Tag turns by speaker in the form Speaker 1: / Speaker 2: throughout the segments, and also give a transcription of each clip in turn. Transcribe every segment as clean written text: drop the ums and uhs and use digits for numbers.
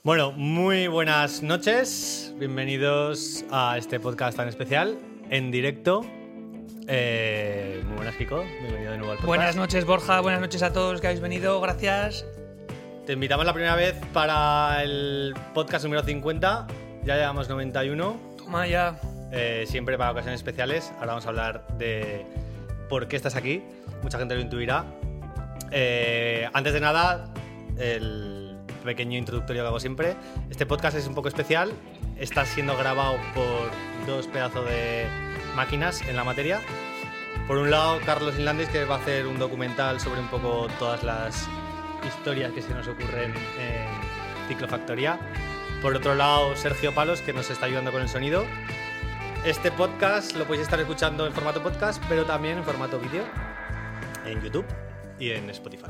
Speaker 1: Bueno, muy buenas noches, bienvenidos a este podcast tan especial, en directo. Muy buenas, Kiko, bienvenido de nuevo al podcast.
Speaker 2: Buenas noches, Borja, buenas noches a todos los que habéis venido, gracias.
Speaker 1: Te invitamos la primera vez para el podcast número 50, ya llevamos 91.
Speaker 2: Toma ya.
Speaker 1: Siempre para ocasiones especiales. Ahora vamos a hablar de por qué estás aquí, mucha gente lo intuirá. Antes de nada, el pequeño introductorio que hago siempre. Este podcast es un poco especial, está siendo grabado por dos pedazos de máquinas en la materia. Por un lado, Carlos Inlandis, que va a hacer un documental sobre un poco todas las historias que se nos ocurren en Ciclofactoría. Por otro lado, Sergio Palos, que nos está ayudando con el sonido. Este podcast lo podéis estar escuchando en formato podcast, pero también en formato vídeo en YouTube y en Spotify.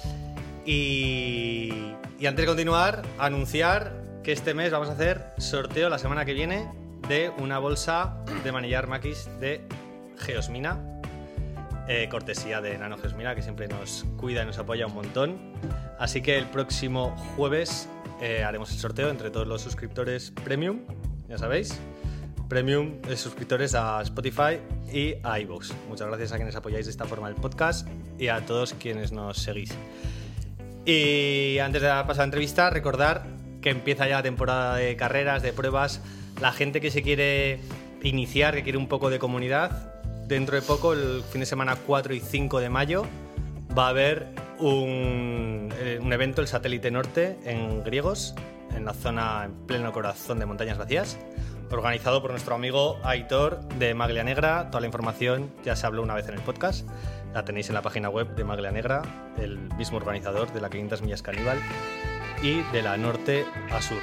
Speaker 1: Y antes de continuar, anunciar que este mes vamos a hacer sorteo la semana que viene de una bolsa de manillar maquis de Geosmina, cortesía de Nano Geosmina, que siempre nos cuida y nos apoya un montón. Así que el próximo jueves haremos el sorteo entre todos los suscriptores Premium, ya sabéis. Premium de suscriptores a Spotify y a iVoox. Muchas gracias a quienes apoyáis de esta forma el podcast y a todos quienes nos seguís. Y antes de pasar a la entrevista, recordar que empieza ya la temporada de carreras, de pruebas. La gente que se quiere iniciar, que quiere un poco de comunidad, dentro de poco, el fin de semana 4 y 5 de mayo, va a haber un evento, el Satélite Norte, en Griegos, en la zona, en pleno corazón de Montañas Vacías, organizado por nuestro amigo Aitor de Maglia Negra. Toda la información ya se habló una vez en el podcast, la tenéis en la página web de Maglia Negra, el mismo organizador de la 500 millas Caníbal y de la norte a sur.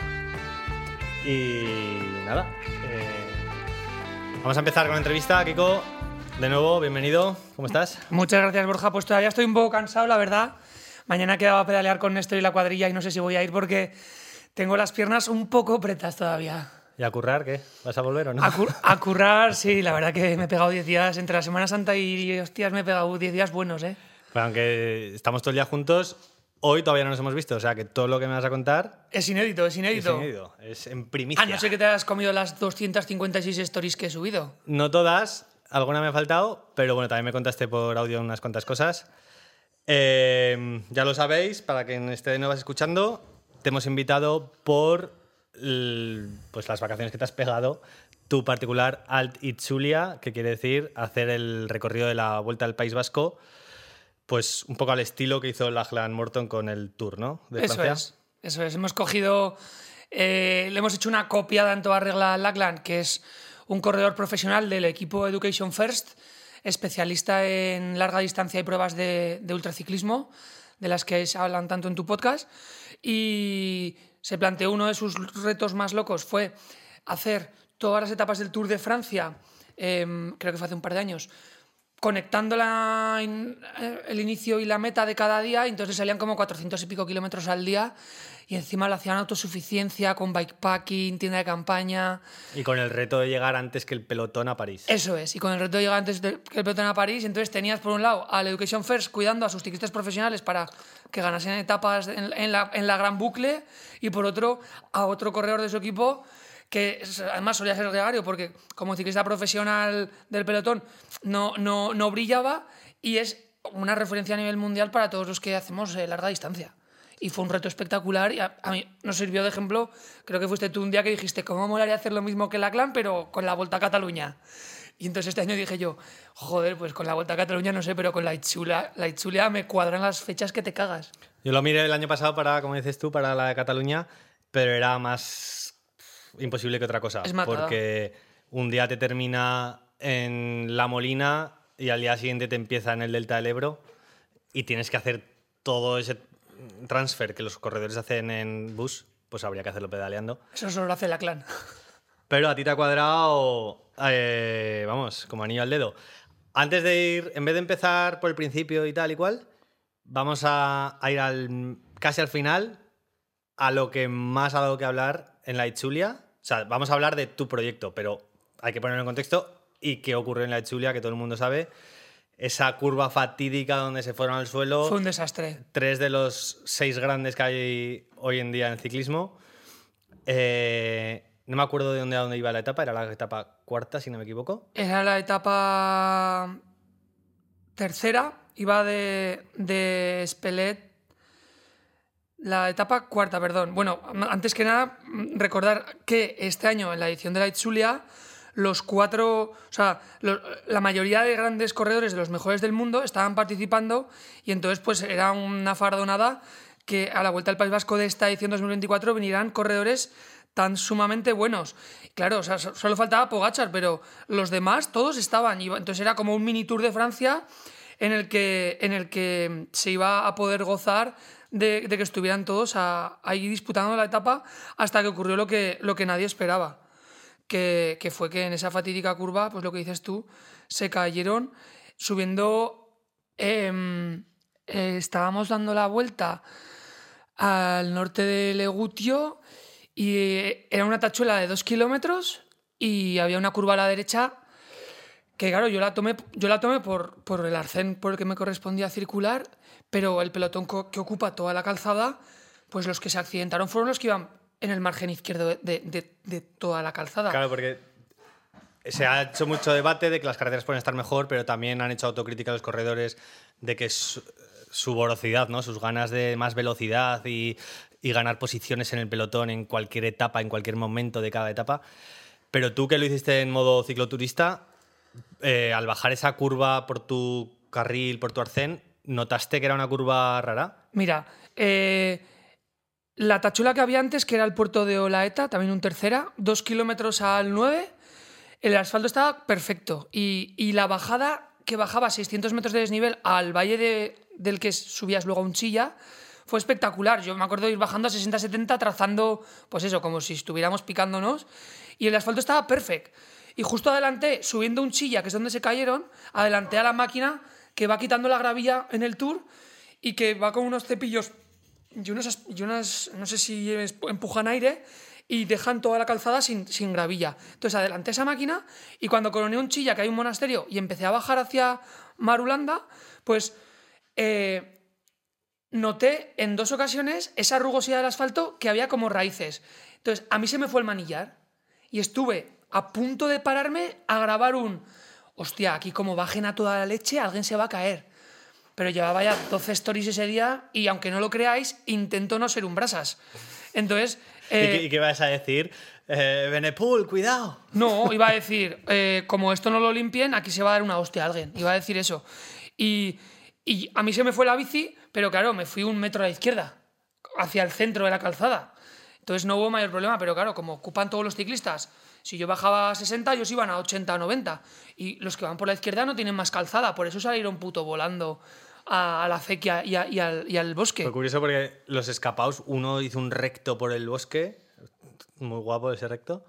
Speaker 1: Y nada, vamos a empezar con la entrevista. Kiko, de nuevo, bienvenido, ¿cómo estás?
Speaker 2: Muchas gracias, Borja, pues todavía estoy un poco cansado, la verdad. Mañana quedaba pedalear con Néstor y la cuadrilla y no sé si voy a ir porque tengo las piernas un poco pretas todavía.
Speaker 1: ¿Y a currar qué? ¿Vas a volver o no?
Speaker 2: A currar, sí, la verdad que me he pegado 10 días entre la Semana Santa y, hostias, me he pegado 10 días buenos, ¿eh?
Speaker 1: Pero aunque estamos todo el día juntos, hoy todavía no nos hemos visto, o sea que todo lo que me vas a contar...
Speaker 2: Es inédito.
Speaker 1: Es en primicia.
Speaker 2: A no ser que te hayas comido las 256 stories que he subido.
Speaker 1: No todas, alguna me ha faltado, pero bueno, también me contaste por audio unas cuantas cosas. Ya lo sabéis, para quien esté de nuevo escuchando, te hemos invitado por... pues las vacaciones que te has pegado, tu particular Alta Itzulia, que quiere decir hacer el recorrido de la Vuelta al País Vasco, pues un poco al estilo que hizo Lachlan Morton con el Tour, ¿no? De Francia.
Speaker 2: Eso es. Hemos cogido, le hemos hecho una copia de Antoine Regla Lachlan, que es un corredor profesional del equipo Education First, especialista en larga distancia y pruebas de ultraciclismo, de las que se hablan tanto en tu podcast, y se planteó uno de sus retos más locos fue hacer todas las etapas del Tour de Francia, creo que fue hace un par de años, conectando el inicio y la meta de cada día, y entonces salían como 400 y pico kilómetros al día, y encima lo hacían autosuficiencia, con bikepacking, tienda de campaña.
Speaker 1: Y con el reto de llegar antes que el pelotón a París.
Speaker 2: Eso es, y con el reto de llegar antes que el pelotón a París, entonces tenías por un lado al Education First cuidando a sus ciclistas profesionales para que ganasen etapas en la gran bucle, y por otro a otro corredor de su equipo que además solía ser gregario porque como ciclista profesional del pelotón no brillaba, y es una referencia a nivel mundial para todos los que hacemos larga distancia. Y fue un reto espectacular y a mí nos sirvió de ejemplo. Creo que fuiste tú un día que dijiste cómo molaría hacer lo mismo que la Clan, pero con la Volta a Cataluña. Y entonces este año dije yo, joder, pues con la Volta a Cataluña no sé, pero con la Itzulia me cuadran las fechas que te cagas.
Speaker 1: Yo lo miré el año pasado para, como dices tú, para la de Cataluña, pero era más imposible que otra cosa.
Speaker 2: Es matada.
Speaker 1: Porque un día te termina en La Molina y al día siguiente te empieza en el Delta del Ebro y tienes que hacer todo ese transfer que los corredores hacen en bus, pues habría que hacerlo pedaleando.
Speaker 2: Eso solo lo hace la Clan.
Speaker 1: Pero a ti te ha cuadrado, vamos, como anillo al dedo. Antes de ir, en vez de empezar por el principio y tal y cual, vamos a ir casi al final, a lo que más ha dado que hablar en la Itzulia. O sea, vamos a hablar de tu proyecto, pero hay que ponerlo en contexto y qué ocurrió en la Itzulia, que todo el mundo sabe. Esa curva fatídica donde se fueron al suelo.
Speaker 2: Fue un desastre.
Speaker 1: 3 de los 6 grandes que hay hoy en día en el ciclismo. No me acuerdo de dónde iba la etapa, era la etapa cuarta, si no me equivoco.
Speaker 2: Era la etapa tercera, iba de Spelett. La etapa cuarta, perdón. Bueno, antes que nada, recordar que este año, en la edición de la Itzulia, los cuatro, o sea, la mayoría de grandes corredores de los mejores del mundo estaban participando y entonces pues era una fardonada que a la Vuelta al País Vasco de esta edición 2024 vinieran corredores tan sumamente buenos. Claro, o sea, solo faltaba Pogačar, pero los demás todos estaban. Entonces era como un mini Tour de Francia en el que se iba a poder gozar de que estuvieran todos ahí disputando la etapa hasta que ocurrió lo que nadie esperaba. Que fue que en esa fatídica curva, pues lo que dices tú, se cayeron subiendo. Estábamos dando la vuelta al norte de Legutio y era una tachuela de 2 kilómetros y había una curva a la derecha que, claro, yo la tomé por el arcén por el que me correspondía circular, pero el pelotón que ocupa toda la calzada, pues los que se accidentaron fueron los que iban en el margen izquierdo de toda la calzada.
Speaker 1: Claro, porque se ha hecho mucho debate de que las carreteras pueden estar mejor, pero también han hecho autocrítica a los corredores de que su velocidad, ¿no? Sus ganas de más velocidad y ganar posiciones en el pelotón en cualquier etapa, en cualquier momento de cada etapa. Pero tú, que lo hiciste en modo cicloturista, al bajar esa curva por tu carril, por tu arcén, ¿notaste que era una curva rara?
Speaker 2: Mira, la tachuela que había antes, que era el puerto de Olaeta, también un tercera, 2 kilómetros al 9, el asfalto estaba perfecto. Y la bajada, que bajaba 600 metros de desnivel al valle del que subías luego a Unchilla, fue espectacular. Yo me acuerdo de ir bajando a 60-70, trazando, pues eso, como si estuviéramos picándonos, y el asfalto estaba perfecto. Y justo adelanté, subiendo Unchilla, que es donde se cayeron, adelanté a la máquina que va quitando la gravilla en el Tour y que va con unos cepillos y unas no sé si empujan aire y dejan toda la calzada sin gravilla. Entonces adelanté esa máquina y cuando coroné Unchilla, que hay un monasterio, y empecé a bajar hacia Marulanda, pues noté en 2 ocasiones esa rugosidad del asfalto que había como raíces. Entonces a mí se me fue el manillar y estuve a punto de pararme a grabar hostia, aquí como bajen a toda la leche, alguien se va a caer. Pero llevaba ya 12 stories ese día y, aunque no lo creáis, intento no ser un brasas. Entonces...
Speaker 1: ¿Y qué vas a decir? Benepul, cuidado.
Speaker 2: No, iba a decir, como esto no lo limpien, aquí se va a dar una hostia a alguien. Iba a decir eso. Y a mí se me fue la bici, pero claro, me fui 1 metro a la izquierda, hacia el centro de la calzada. Entonces no hubo mayor problema, pero claro, como ocupan todos los ciclistas, si yo bajaba a 60, ellos iban a 80 o 90. Y los que van por la izquierda no tienen más calzada, por eso salieron puto volando a la acequia y al bosque.
Speaker 1: Fue curioso porque los escapados, uno hizo un recto por el bosque, muy guapo ese recto,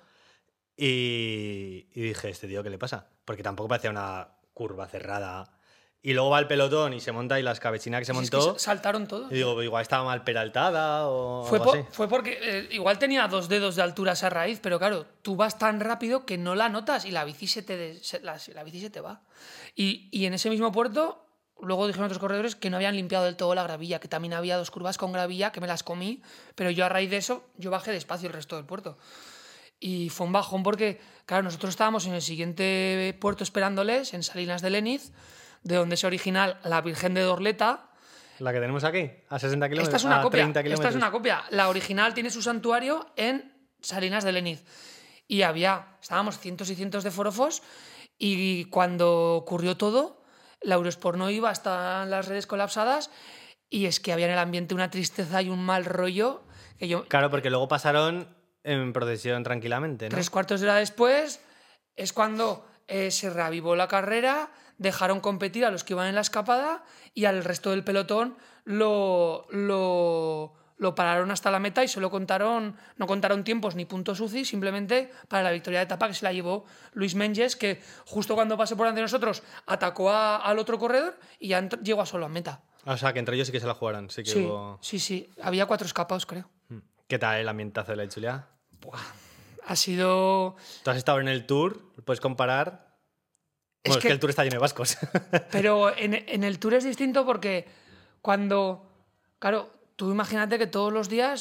Speaker 1: y dije, ¿este tío qué le pasa? Porque tampoco parecía una curva cerrada. Y luego va el pelotón y se monta, y la escabechina que se montó...
Speaker 2: Es que saltaron todos.
Speaker 1: Y digo, igual estaba mal peraltada o algo así.
Speaker 2: Fue porque igual tenía 2 dedos de altura esa raíz, pero claro, tú vas tan rápido que no la notas y la bici se te va. Y en ese mismo puerto, luego dijeron otros corredores que no habían limpiado del todo la gravilla, que también había 2 curvas con gravilla, que me las comí, pero yo a raíz de eso, yo bajé despacio el resto del puerto. Y fue un bajón porque, claro, nosotros estábamos en el siguiente puerto esperándoles, en Salinas de Leniz, de donde es original la Virgen de Dorleta.
Speaker 1: La que tenemos aquí, a 60 kilómetros.
Speaker 2: Esta es una copia.
Speaker 1: 30 kilómetros.
Speaker 2: Esta es una copia. La original tiene su santuario en Salinas de Leniz. Y estábamos cientos y cientos de forofos, y cuando ocurrió todo, la Eurosport no iba, hasta las redes colapsadas, y es que había en el ambiente una tristeza y un mal rollo que yo...
Speaker 1: Claro, porque luego pasaron en procesión tranquilamente, ¿no?
Speaker 2: 3/4 de hora después es cuando se reavivó la carrera, dejaron competir a los que iban en la escapada y al resto del pelotón lo pararon hasta la meta y no contaron tiempos ni puntos UCI, simplemente para la victoria de etapa, que se la llevó Luis Menges, que justo cuando pasó por delante de nosotros atacó al otro corredor y ya llegó a solo a meta.
Speaker 1: O sea, que entre ellos sí que se la jugaron.
Speaker 2: Sí. Había 4 escapados, creo.
Speaker 1: ¿Qué tal el ambientazo de la Itzulia?
Speaker 2: Ha sido...
Speaker 1: Tú has estado en el Tour, puedes comparar... Bueno, es que el Tour está lleno de vascos.
Speaker 2: Pero en el Tour es distinto porque cuando... Claro, tú imagínate que todos los días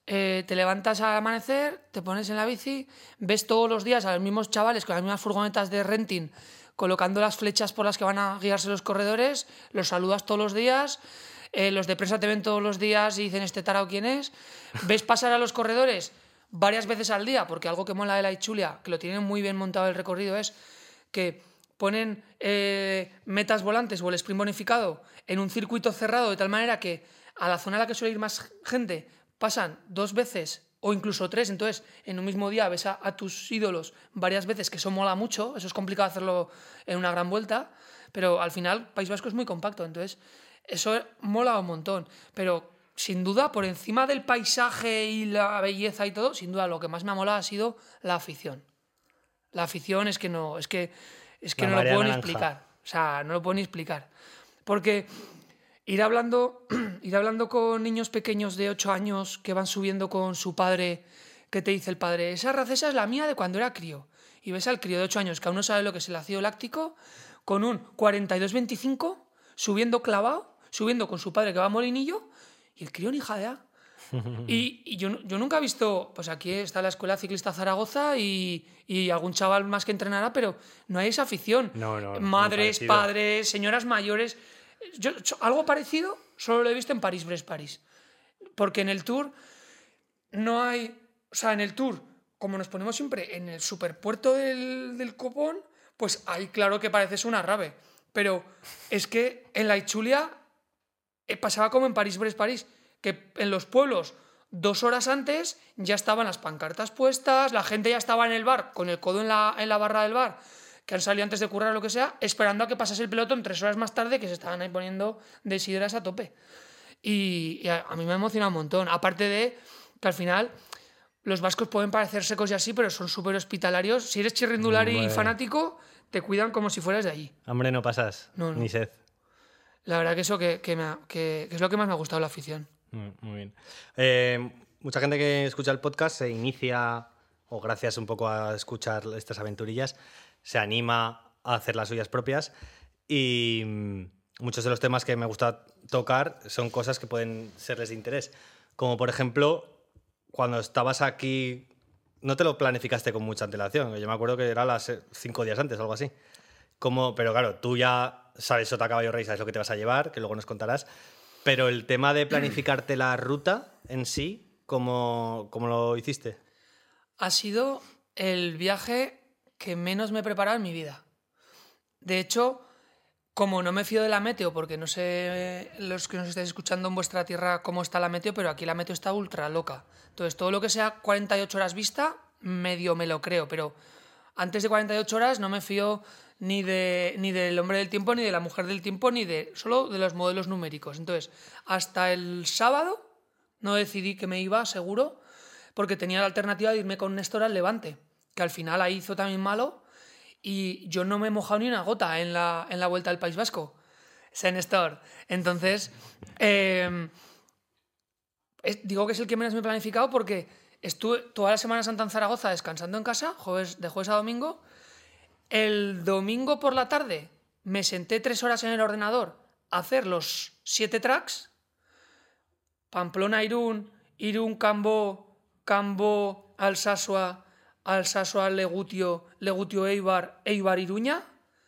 Speaker 2: te levantas al amanecer, te pones en la bici, ves todos los días a los mismos chavales con las mismas furgonetas de renting colocando las flechas por las que van a guiarse los corredores, los saludas todos los días, los de prensa te ven todos los días y dicen este tarao quién es, ves pasar a los corredores varias veces al día, porque algo que mola de la Itzulia, que lo tienen muy bien montado el recorrido, es que ponen metas volantes o el sprint bonificado en un circuito cerrado de tal manera que a la zona a la que suele ir más gente pasan 2 veces o incluso 3, entonces en un mismo día ves a tus ídolos varias veces, que eso mola mucho, eso es complicado hacerlo en una gran vuelta, pero al final País Vasco es muy compacto, entonces eso mola un montón, pero sin duda por encima del paisaje y la belleza y todo, sin duda lo que más me ha molado ha sido la afición. La afición es que no lo puedo ni explicar, o sea, no lo puedo ni explicar, porque ir hablando con niños pequeños de 8 años que van subiendo con su padre, que te dice el padre, esa racesa es la mía de cuando era crío. Y ves al crío de 8 años que aún no sabe lo que es el ácido láctico, con un 42-25, subiendo clavado, subiendo con su padre que va a Molinillo, y el crío ni jadea. Y yo nunca he visto, pues aquí está la Escuela Ciclista Zaragoza y algún chaval más que entrenará, pero no hay esa afición.
Speaker 1: No,
Speaker 2: Madres, padres, señoras mayores. Yo algo parecido solo lo he visto en París-Brest-París. Porque en el Tour no hay... O sea, en el Tour, como nos ponemos siempre en el superpuerto del copón, pues ahí claro que pareces una rave. Pero es que en la Itzulia pasaba como en París-Brest-París, que en los pueblos 2 horas antes ya estaban las pancartas puestas, la gente ya estaba en el bar, con el codo en la barra del bar, que han salido antes de currar o lo que sea, esperando a que pasase el pelotón 3 horas más tarde, que se estaban ahí poniendo de sidras a tope. Y a mí me ha emocionado un montón. Aparte de que al final los vascos pueden parecer secos y así, pero son súper hospitalarios. Si eres chirrindulari y fanático, te cuidan como si fueras de allí.
Speaker 1: Hambre no pasas, ni sed.
Speaker 2: La verdad que eso que es lo que más me ha gustado la afición.
Speaker 1: Muy bien. Mucha gente que escucha el podcast se inicia, o gracias un poco a escuchar estas aventurillas, se anima a hacer las suyas propias, y muchos de los temas que me gusta tocar son cosas que pueden serles de interés. Como por ejemplo, cuando estabas aquí, no te lo planificaste con mucha antelación. Yo me acuerdo que era 5 días antes, algo así. Pero claro, tú ya sabes sota caballo rey, sabes lo que te vas a llevar, que luego nos contarás. Pero el tema de planificarte la ruta en sí, ¿cómo lo hiciste?
Speaker 2: Ha sido el viaje que menos me he preparado en mi vida. De hecho, como no me fío de la meteo, porque no sé los que nos estáis escuchando en vuestra tierra cómo está la meteo, pero aquí la meteo está ultra loca. Entonces, todo lo que sea 48 horas vista, medio me lo creo, pero antes de 48 horas no me fío ni del hombre del tiempo, ni de la mujer del tiempo, solo de los modelos numéricos. Entonces, hasta el sábado no decidí que me iba, seguro, porque tenía la alternativa de irme con Néstor al Levante, que al final ahí hizo también malo, y yo no me he mojado ni una gota en la Vuelta al País Vasco. Ese Néstor. Entonces, digo que es el que menos me he planificado porque estuve toda la Semana Santa en Zaragoza descansando en casa, de jueves a domingo. El domingo por la tarde me senté 3 horas en el ordenador a hacer los 7 tracks. Pamplona-Irún, Irún-Cambó, Cambó-Alsasua, Alsasua-Legutio, Legutio-Eibar, Eibar-Iruña.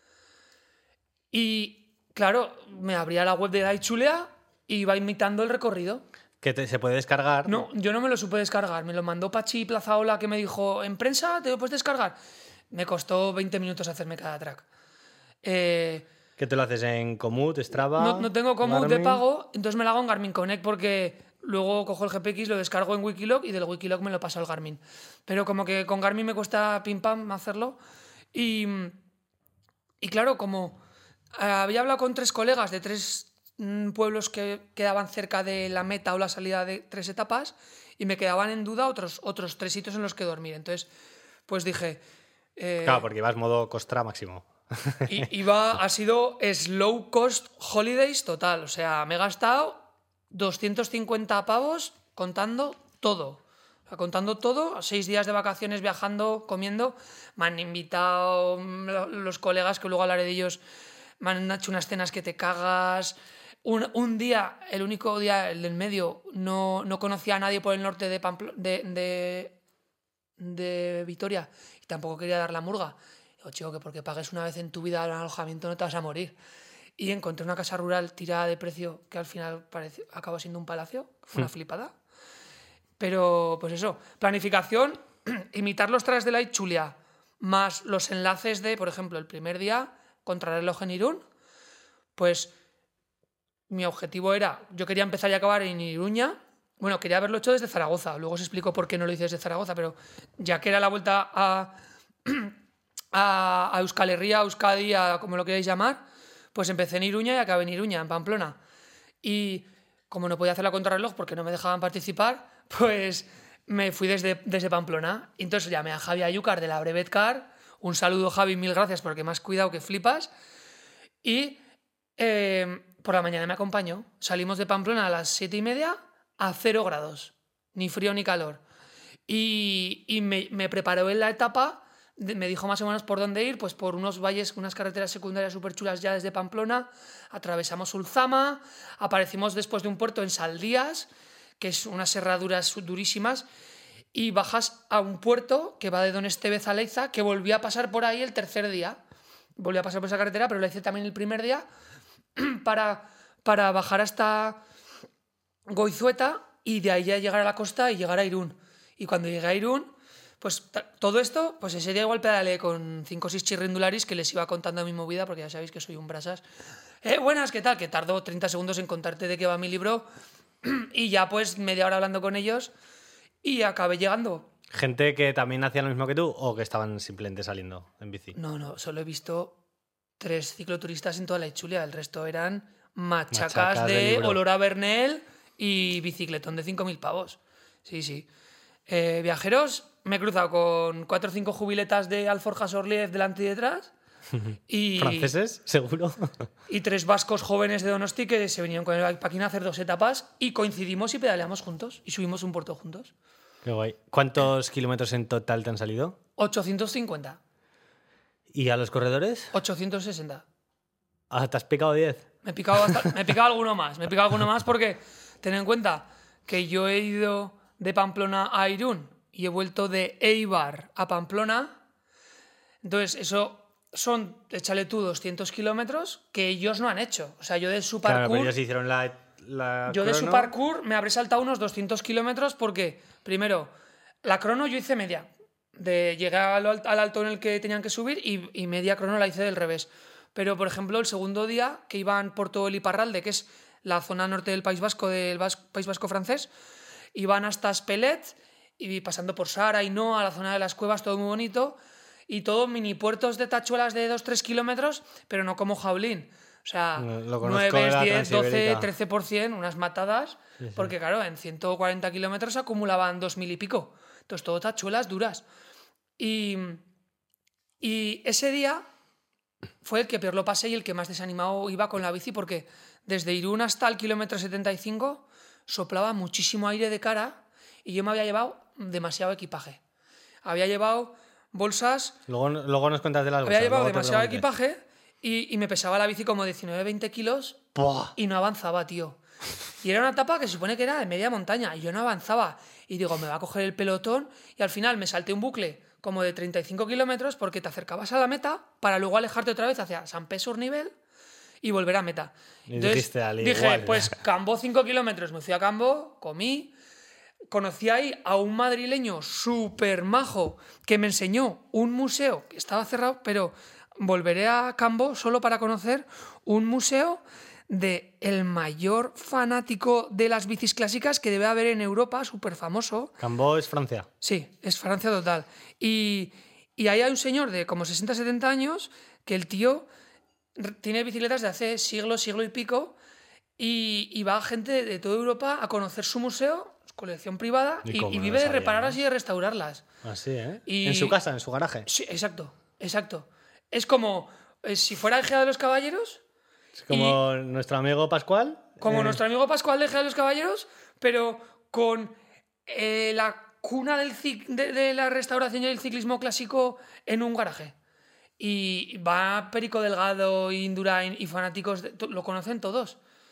Speaker 2: Y claro, me abría la web de la Itzulia y iba imitando el recorrido.
Speaker 1: ¿Que se puede descargar?
Speaker 2: No, yo no me lo supe descargar. Me lo mandó Pachi Plazaola, que me dijo, ¿en prensa te lo puedes descargar? Me costó 20 minutos hacerme cada track.
Speaker 1: ¿Qué te lo haces en Komoot, Strava?
Speaker 2: No tengo Komoot de pago, entonces me lo hago en Garmin Connect porque luego cojo el GPX, lo descargo en Wikilog y del Wikilog me lo paso al Garmin. Pero como que con Garmin me cuesta pim pam hacerlo. Y claro, como había hablado con 3 colegas de 3 pueblos que quedaban cerca de la meta o la salida de 3 etapas y me quedaban en duda otros 3 sitios en los que dormir. Entonces, pues dije...
Speaker 1: claro, porque ibas modo costra máximo.
Speaker 2: Ha sido slow cost holidays total. O sea, me he gastado 250 pavos contando todo. O sea, contando todo, 6 días de vacaciones viajando, comiendo. Me han invitado los colegas, que luego hablaré de ellos, me han hecho unas cenas que te cagas. un día, el único día, el del medio, no conocía a nadie por el norte de Vitoria y tampoco quería dar la murga. Digo, chico, que porque pagues una vez en tu vida el alojamiento no te vas a morir. Y encontré una casa rural tirada de precio que al final acabó siendo un palacio. Fue una flipada. Pero, pues eso, planificación, imitar los trajes de la Itchulia, más los enlaces de, por ejemplo, el primer día, contrarreloj en Irún, pues mi objetivo era, yo quería empezar y acabar en Iruña. Bueno, quería haberlo hecho desde Zaragoza. Luego os explico por qué no lo hice desde Zaragoza, pero ya que era la vuelta a Euskal Herria, a Euskadi, a como lo queráis llamar, pues empecé en Iruña y acabé en Iruña, en Pamplona. Y como no podía hacer la contrarreloj porque no me dejaban participar, pues me fui desde Pamplona. Y entonces llamé a Javi Ayúcar de la Brevetcar. Un saludo, Javi, mil gracias porque me has cuidado que flipas. Y por la mañana me acompañó. Salimos de Pamplona a las 7:30 a 0 grados. Ni frío ni calor. Y me preparó en la etapa, me dijo más o menos por dónde ir, pues por unos valles, unas carreteras secundarias súper chulas ya desde Pamplona. Atravesamos Ulzama, aparecimos después de un puerto en Saldías, que es unas serraduras durísimas, y bajas a un puerto que va de Don Estevez a Leiza, que volví a pasar por ahí el tercer día. Volví a pasar por esa carretera, pero la hice también el primer día para bajar hasta Goizueta y de ahí ya llegar a la costa y llegar a Irún. Y cuando llegué a Irún, pues todo esto, pues ese día igual pedaleé con 5 o 6 chirrindularis que les iba contando mi movida, porque ya sabéis que soy un brasas. Buenas, ¿qué tal? Que tardó 30 segundos en contarte de qué va mi libro y ya pues media hora hablando con ellos y acabé llegando.
Speaker 1: ¿Gente que también hacía lo mismo que tú o que estaban simplemente saliendo en bici?
Speaker 2: No, solo he visto 3 cicloturistas en toda la Itchulia, el resto eran machacas de olor a Bernel y bicicletón de 5.000 pavos. Sí. Viajeros, me he cruzado con 4 o 5 jubiletas de Alforjas Orliev delante y detrás. Y,
Speaker 1: ¿franceses? ¿Seguro?
Speaker 2: Y 3 vascos jóvenes de Donosti que se venían con el bikepacking a hacer 2 etapas y coincidimos y pedaleamos juntos y subimos un puerto juntos.
Speaker 1: Qué guay. ¿Cuántos kilómetros en total te han salido?
Speaker 2: 850.
Speaker 1: ¿Y a los corredores?
Speaker 2: 860.
Speaker 1: Ah, ¿te has picado 10?
Speaker 2: Me he picado alguno más porque ten en cuenta que yo he ido de Pamplona a Irún y he vuelto de Eibar a Pamplona. Entonces eso son, échale tú, 200 kilómetros que ellos no han hecho. O sea, yo de su parkour...
Speaker 1: Claro, pero ellos hicieron la
Speaker 2: yo
Speaker 1: crono.
Speaker 2: de su parkour me habré saltado unos 200 kilómetros porque, primero, la crono yo hice media. Llegué al alto en el que tenían que subir y media crono la hice del revés. Pero, por ejemplo, el segundo día, que iban por todo el Iparralde, que es la zona norte del País Vasco, País Vasco francés, iban hasta Spellet y pasando por Sara y Noa, a la zona de las cuevas, todo muy bonito, y todo mini puertos de tachuelas de 2-3 kilómetros, pero no como Jaulín. O sea, 9, 10, 12, 13%, unas matadas, sí. Porque claro, en 140 kilómetros acumulaban 2.000 y pico. Entonces, todo tachuelas duras. Y ese día fue el que peor lo pasé y el que más desanimado iba con la bici, porque desde Irún hasta el kilómetro 75 soplaba muchísimo aire de cara y yo me había llevado demasiado equipaje. Había llevado bolsas...
Speaker 1: Luego nos cuentas de las bolsas.
Speaker 2: Había llevado demasiado equipaje y me pesaba la bici como 19-20 kilos.
Speaker 1: ¡Buah!
Speaker 2: Y no avanzaba, tío. Y era una etapa que se supone que era de media montaña y yo no avanzaba. Y digo, me va a coger el pelotón y al final me salté un bucle como de 35 kilómetros porque te acercabas a la meta para luego alejarte otra vez hacia San Pé-sur-Nivel y volver a meta. Entonces dije, pues Cambó 5 kilómetros, me fui a Cambó, comí, conocí ahí a un madrileño súper majo que me enseñó un museo que estaba cerrado, pero volveré a Cambó solo para conocer un museo de el mayor fanático de las bicis clásicas que debe haber en Europa, súper famoso.
Speaker 1: ¿Cambó es Francia?
Speaker 2: Sí, es Francia total. Y ahí hay un señor de como 60-70 años que el tío tiene bicicletas de hace siglo y pico y va gente de toda Europa a conocer su museo, su colección privada y vive de repararlas y de restaurarlas.
Speaker 1: Así, ¿eh? En su casa, en su garaje.
Speaker 2: Sí, exacto. Es como si fuera el Gea de los Caballeros.
Speaker 1: Es como nuestro amigo Pascual.
Speaker 2: Como nuestro amigo Pascual de Gea de los Caballeros, pero con la cuna de la restauración y el ciclismo clásico en un garaje. Y va Perico Delgado, Indurain y fanáticos, lo conocen todos.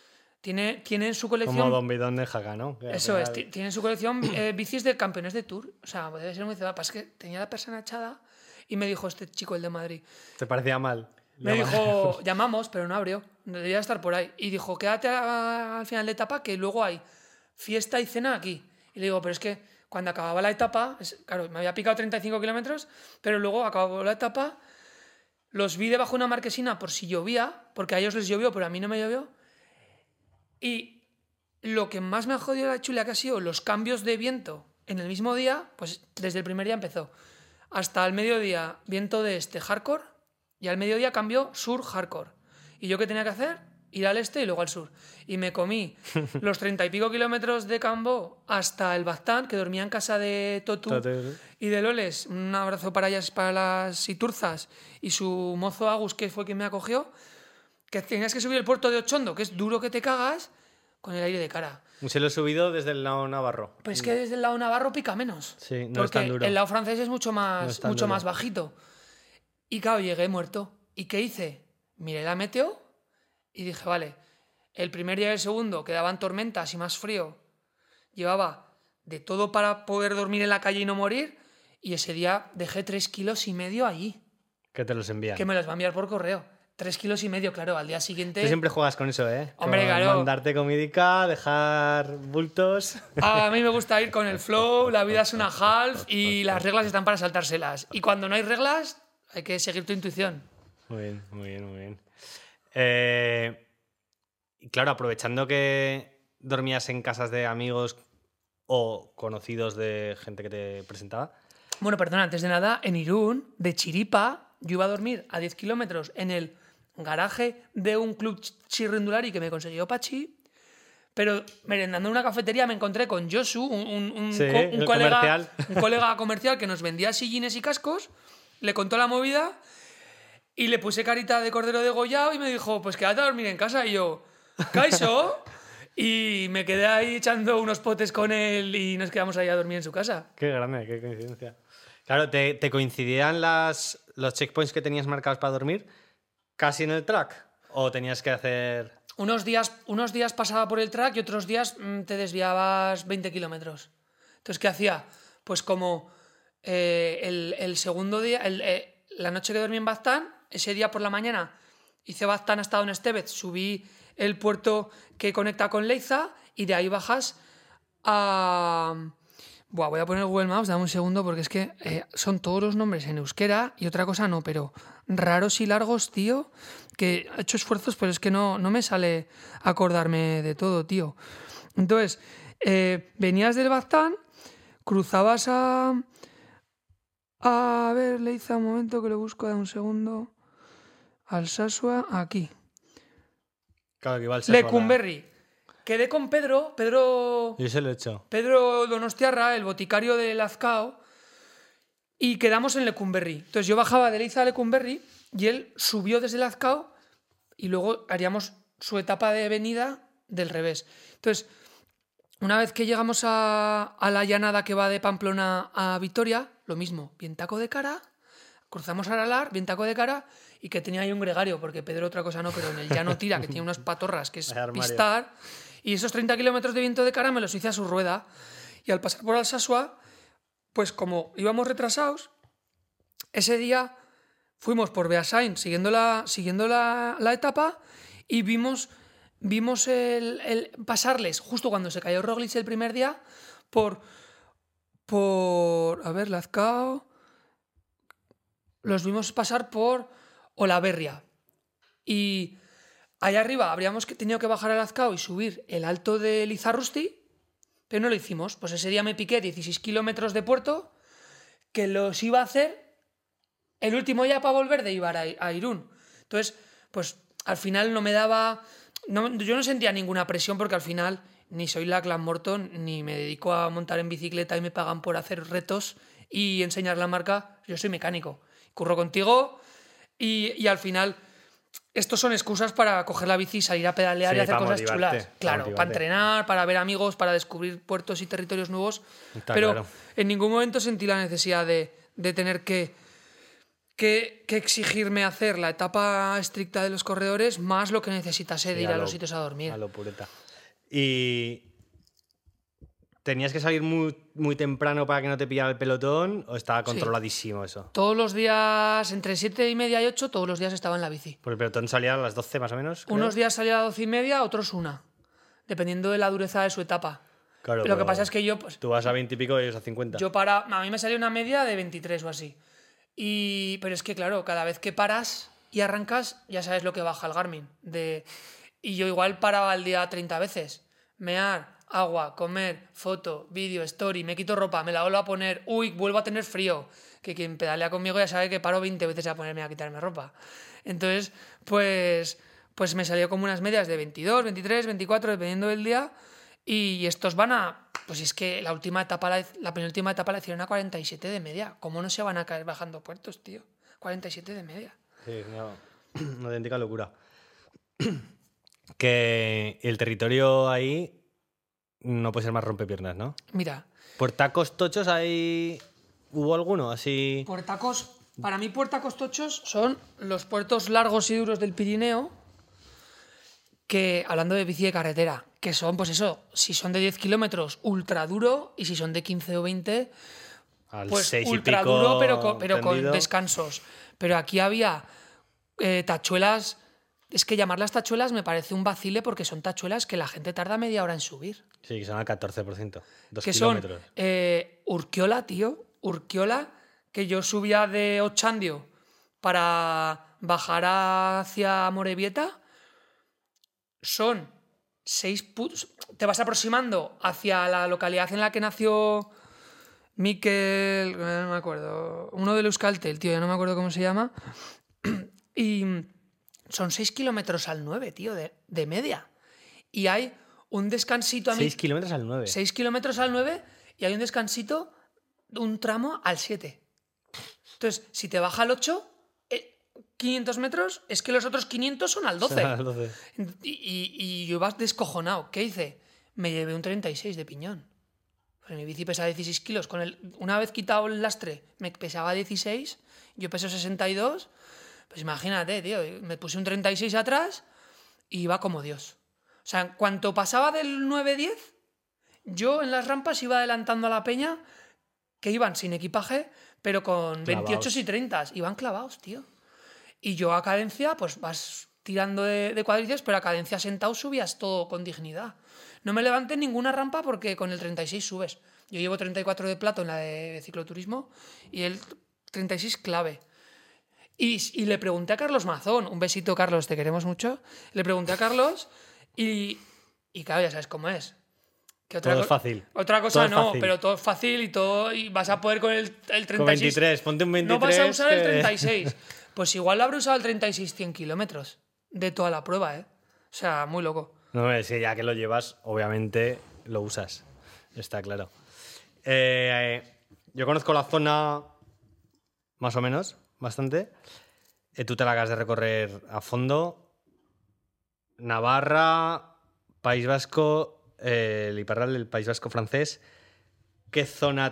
Speaker 2: Tiene en su colección...
Speaker 1: Como Don Bidón de Jaca, ¿no? Que al
Speaker 2: Eso es,
Speaker 1: final-
Speaker 2: tiene en su colección bicis de campeones de Tour. O sea, debe ser muy cebada. Pasa que tenía la persona echada y me dijo este chico, el de Madrid.
Speaker 1: ¿Te parecía mal?
Speaker 2: Me dijo, llamamos, pero no abrió. Debía estar por ahí. Y dijo, quédate al final de etapa que luego hay fiesta y cena aquí. Y le digo, pero es que cuando acababa la etapa, claro, me había picado 35 kilómetros, pero luego acabó la etapa, los vi debajo de una marquesina por si llovía, porque a ellos les llovió, pero a mí no me llovió. Y lo que más me ha jodido la chula que ha sido los cambios de viento en el mismo día, pues desde el primer día empezó. Hasta el mediodía, viento de este hardcore, y al mediodía cambió sur hardcore. ¿Y yo qué tenía que hacer? Ir al este y luego al sur. Y me comí los 30 y pico kilómetros de Cambó hasta el Baztán, que dormía en casa de Totu y de Loles. Un abrazo para ellas, para las Iturzas, y su mozo Agus, que fue quien me acogió, que tenías que subir el puerto de Ochondo, que es duro que te cagas, con el aire de cara.
Speaker 1: Se lo he subido desde el lado navarro.
Speaker 2: Pues es que desde el lado navarro pica menos.
Speaker 1: Sí, no
Speaker 2: porque
Speaker 1: es tan duro.
Speaker 2: el lado francés es mucho
Speaker 1: No
Speaker 2: más,
Speaker 1: es tan
Speaker 2: mucho
Speaker 1: duro.
Speaker 2: más bajito. Y claro, llegué muerto. ¿Y qué hice? Miré la meteo y dije, vale, el primer día y el segundo quedaban tormentas y más frío. Llevaba de todo para poder dormir en la calle y no morir. Y ese día dejé 3,5 kilos allí.
Speaker 1: Que te los envían.
Speaker 2: Que me los va a enviar por correo. 3,5 kilos, claro, al día siguiente...
Speaker 1: Tú siempre juegas con eso, ¿eh?
Speaker 2: Hombre,
Speaker 1: Con
Speaker 2: claro.
Speaker 1: mandarte comidica, dejar bultos.
Speaker 2: A mí me gusta ir con el flow, la vida es una half y las reglas están para saltárselas. Y cuando no hay reglas, hay que seguir tu intuición.
Speaker 1: Muy bien, muy bien, muy bien. Y claro, aprovechando que dormías en casas de amigos o conocidos de gente que te presentaba.
Speaker 2: Bueno, perdona, antes de nada, en Irún, de chiripa, yo iba a dormir a 10 kilómetros en el garaje de un club chirrindulari que me consiguió Pachi, pero merendando en una cafetería me encontré con Josu, un
Speaker 1: Sí, el
Speaker 2: colega
Speaker 1: comercial.
Speaker 2: un colega comercial que nos vendía sillines y cascos, le contó la movida y le puse carita de cordero degollado y me dijo, pues quédate a dormir en casa. Y yo, ¿Kaiso? Y me quedé ahí echando unos potes con él y nos quedamos ahí a dormir en su casa.
Speaker 1: Qué grande, qué coincidencia. Claro, ¿te coincidían los checkpoints que tenías marcados para dormir casi en el track? ¿O tenías que hacer...?
Speaker 2: Unos días pasaba por el track y otros días te desviabas 20 kilómetros. Entonces, ¿qué hacía? Pues como el segundo día, la noche que dormí en Baztán, ese día por la mañana hice Baztán hasta Don Estevez, subí el puerto que conecta con Leiza y de ahí bajas a... Buah, voy a poner Google Maps, dame un segundo porque es que son todos los nombres en euskera y otra cosa no, pero raros y largos, tío, que he hecho esfuerzos, pero es que no me sale acordarme de todo, tío. Entonces, venías del Baztán, cruzabas a ver, Leiza, un momento que lo busco, dame un segundo. Alsasua, aquí.
Speaker 1: Claro, que iba al
Speaker 2: Lecumberri. Quedé con Pedro
Speaker 1: Yo se lo he hecho.
Speaker 2: Pedro Donostiarra, el boticario de Lazcao, y quedamos en Lecumberri. Entonces yo bajaba de Leiza a Lecumberri y él subió desde Lazcao y luego haríamos su etapa de venida del revés. Entonces, una vez que llegamos a la llanada que va de Pamplona a Vitoria, lo mismo, bien taco de cara, cruzamos Aralar, bien taco de cara, y que tenía ahí un gregario, porque Pedro otra cosa no, pero en el llano tira, que tiene unas patorras, que es
Speaker 1: Vaya armario.
Speaker 2: pistar, y esos 30 kilómetros de viento de cara me los hice a su rueda. Y al pasar por Alsasua, pues como íbamos retrasados, ese día fuimos por Beasain siguiendo la etapa y vimos el pasarles, justo cuando se cayó Roglic el primer día, por a ver, Lazcao, los vimos pasar por Olaverria. Y allá arriba habríamos tenido que bajar a Lazcao y subir el alto de Lizarrusti, pero no lo hicimos. Pues ese día me piqué 16 kilómetros de puerto, que los iba a hacer el último ya para volver de Ibar a Irún. Entonces, pues al final no me daba... yo no sentía ninguna presión porque al final ni soy la Clan Morton, ni me dedico a montar en bicicleta y me pagan por hacer retos y enseñar la marca. Yo soy mecánico. Curro contigo y al final estos son excusas para coger la bici y salir a pedalear
Speaker 1: Sí,
Speaker 2: y hacer
Speaker 1: para
Speaker 2: cosas
Speaker 1: motivarte,
Speaker 2: chulas. Claro, para entrenar, para ver amigos, para descubrir puertos y territorios nuevos.
Speaker 1: Está
Speaker 2: pero
Speaker 1: claro.
Speaker 2: en ningún momento sentí la necesidad de tener que que exigirme hacer la etapa estricta de los corredores más lo que necesitase de
Speaker 1: Sí,
Speaker 2: ir a los sitios a dormir.
Speaker 1: A lo pureta. Y... ¿Tenías que salir muy, muy temprano para que no te pillara el pelotón o estaba controladísimo eso?
Speaker 2: Todos los días, entre 7:30 y 8, todos los días estaba en la bici.
Speaker 1: Porque el pelotón salía a las 12 más o menos, creo.
Speaker 2: Unos días salía a las 12:30, otros 1, dependiendo de la dureza de su etapa.
Speaker 1: Claro,
Speaker 2: Lo que pasa es que yo, pues,
Speaker 1: tú vas a 20 y pico y ellos a 50.
Speaker 2: a mí me salió una media de 23 o así. Pero es que, claro, cada vez que paras y arrancas, ya sabes lo que baja el Garmin. Y yo igual paraba al día 30 veces. Mear, agua, comer, foto, vídeo, story, me quito ropa, me la vuelvo a poner, vuelvo a tener frío. Que quien pedalea conmigo ya sabe que paro 20 veces a ponerme a quitarme ropa. Entonces, pues me salió como unas medias de 22, 23, 24, dependiendo del día. Y estos van a... Pues es que la penúltima etapa la hicieron a 47 de media. ¿Cómo no se van a caer bajando puertos, tío? 47 de media.
Speaker 1: Sí, una auténtica locura. Que el territorio ahí no puede ser más rompepiernas, ¿no?
Speaker 2: Mira.
Speaker 1: ¿Puertacos tochos ahí hubo alguno? Así...
Speaker 2: Para mí puertacos tochos son los puertos largos y duros del Pirineo, que, hablando de bici de carretera, que son, pues eso, si son de 10 kilómetros, ultra duro, y si son de 15 o 20,
Speaker 1: al
Speaker 2: pues
Speaker 1: 6 y
Speaker 2: ultra
Speaker 1: pico
Speaker 2: duro, pero con
Speaker 1: tendido.
Speaker 2: descansos. Pero aquí había tachuelas. Es que llamarlas tachuelas me parece un vacile porque son tachuelas que la gente tarda media hora en subir.
Speaker 1: Sí, que son al 14%. 2
Speaker 2: Que
Speaker 1: kilómetros.
Speaker 2: son Urquiola, tío. Urquiola, que yo subía de Otxandio para bajar hacia Amorebieta. Son 6 putos... Te vas aproximando hacia la localidad en la que nació Mikel... No me acuerdo. Uno del Euskaltel, tío, ya no me acuerdo cómo se llama. Y son 6 kilómetros al 9, tío, de media. Y hay un descansito a
Speaker 1: 6 kilómetros al 9.
Speaker 2: 6 kilómetros al 9 y hay un descansito, un tramo al 7. Entonces, si te baja al 8, 500 metros, es que los otros 500 son al 12.
Speaker 1: Al 12.
Speaker 2: Y yo iba descojonado. ¿Qué hice? Me llevé un 36 de piñón. Pues mi bici pesa 16 kilos. Una vez quitado el lastre, me pesaba 16, yo peso 62. Pues imagínate, tío, me puse un 36 atrás y iba como Dios. O sea, en cuanto pasaba del 9-10, yo en las rampas iba adelantando a la peña, que iban sin equipaje, pero con
Speaker 1: Clavaos.
Speaker 2: 28 y 30. Iban clavados, tío. Y yo a cadencia, pues vas tirando de cuádriceps, pero a cadencia sentado subías todo con dignidad. No me levanté en ninguna rampa porque con el 36 subes. Yo llevo 34 de plato en la de cicloturismo y el 36 clave. Y le pregunté a Carlos Mazón, un besito Carlos, te queremos mucho, le pregunté a Carlos y claro, ya sabes cómo es. Que
Speaker 1: Todo es fácil.
Speaker 2: Otra cosa
Speaker 1: Todo es
Speaker 2: no,
Speaker 1: fácil.
Speaker 2: pero todo es fácil y vas a poder con el 36.
Speaker 1: Con 23, ponte un 23.
Speaker 2: No vas a usar
Speaker 1: que...
Speaker 2: el 36. Pues igual habré usado el 36 100 kilómetros de toda la prueba, ¿eh? O sea, muy loco.
Speaker 1: No, es que ya que lo llevas, obviamente lo usas. Está claro. Yo conozco la zona más o menos, bastante. Tú te la acabas de recorrer a fondo. Navarra, País Vasco, el Iparral del País Vasco francés. ¿Qué zona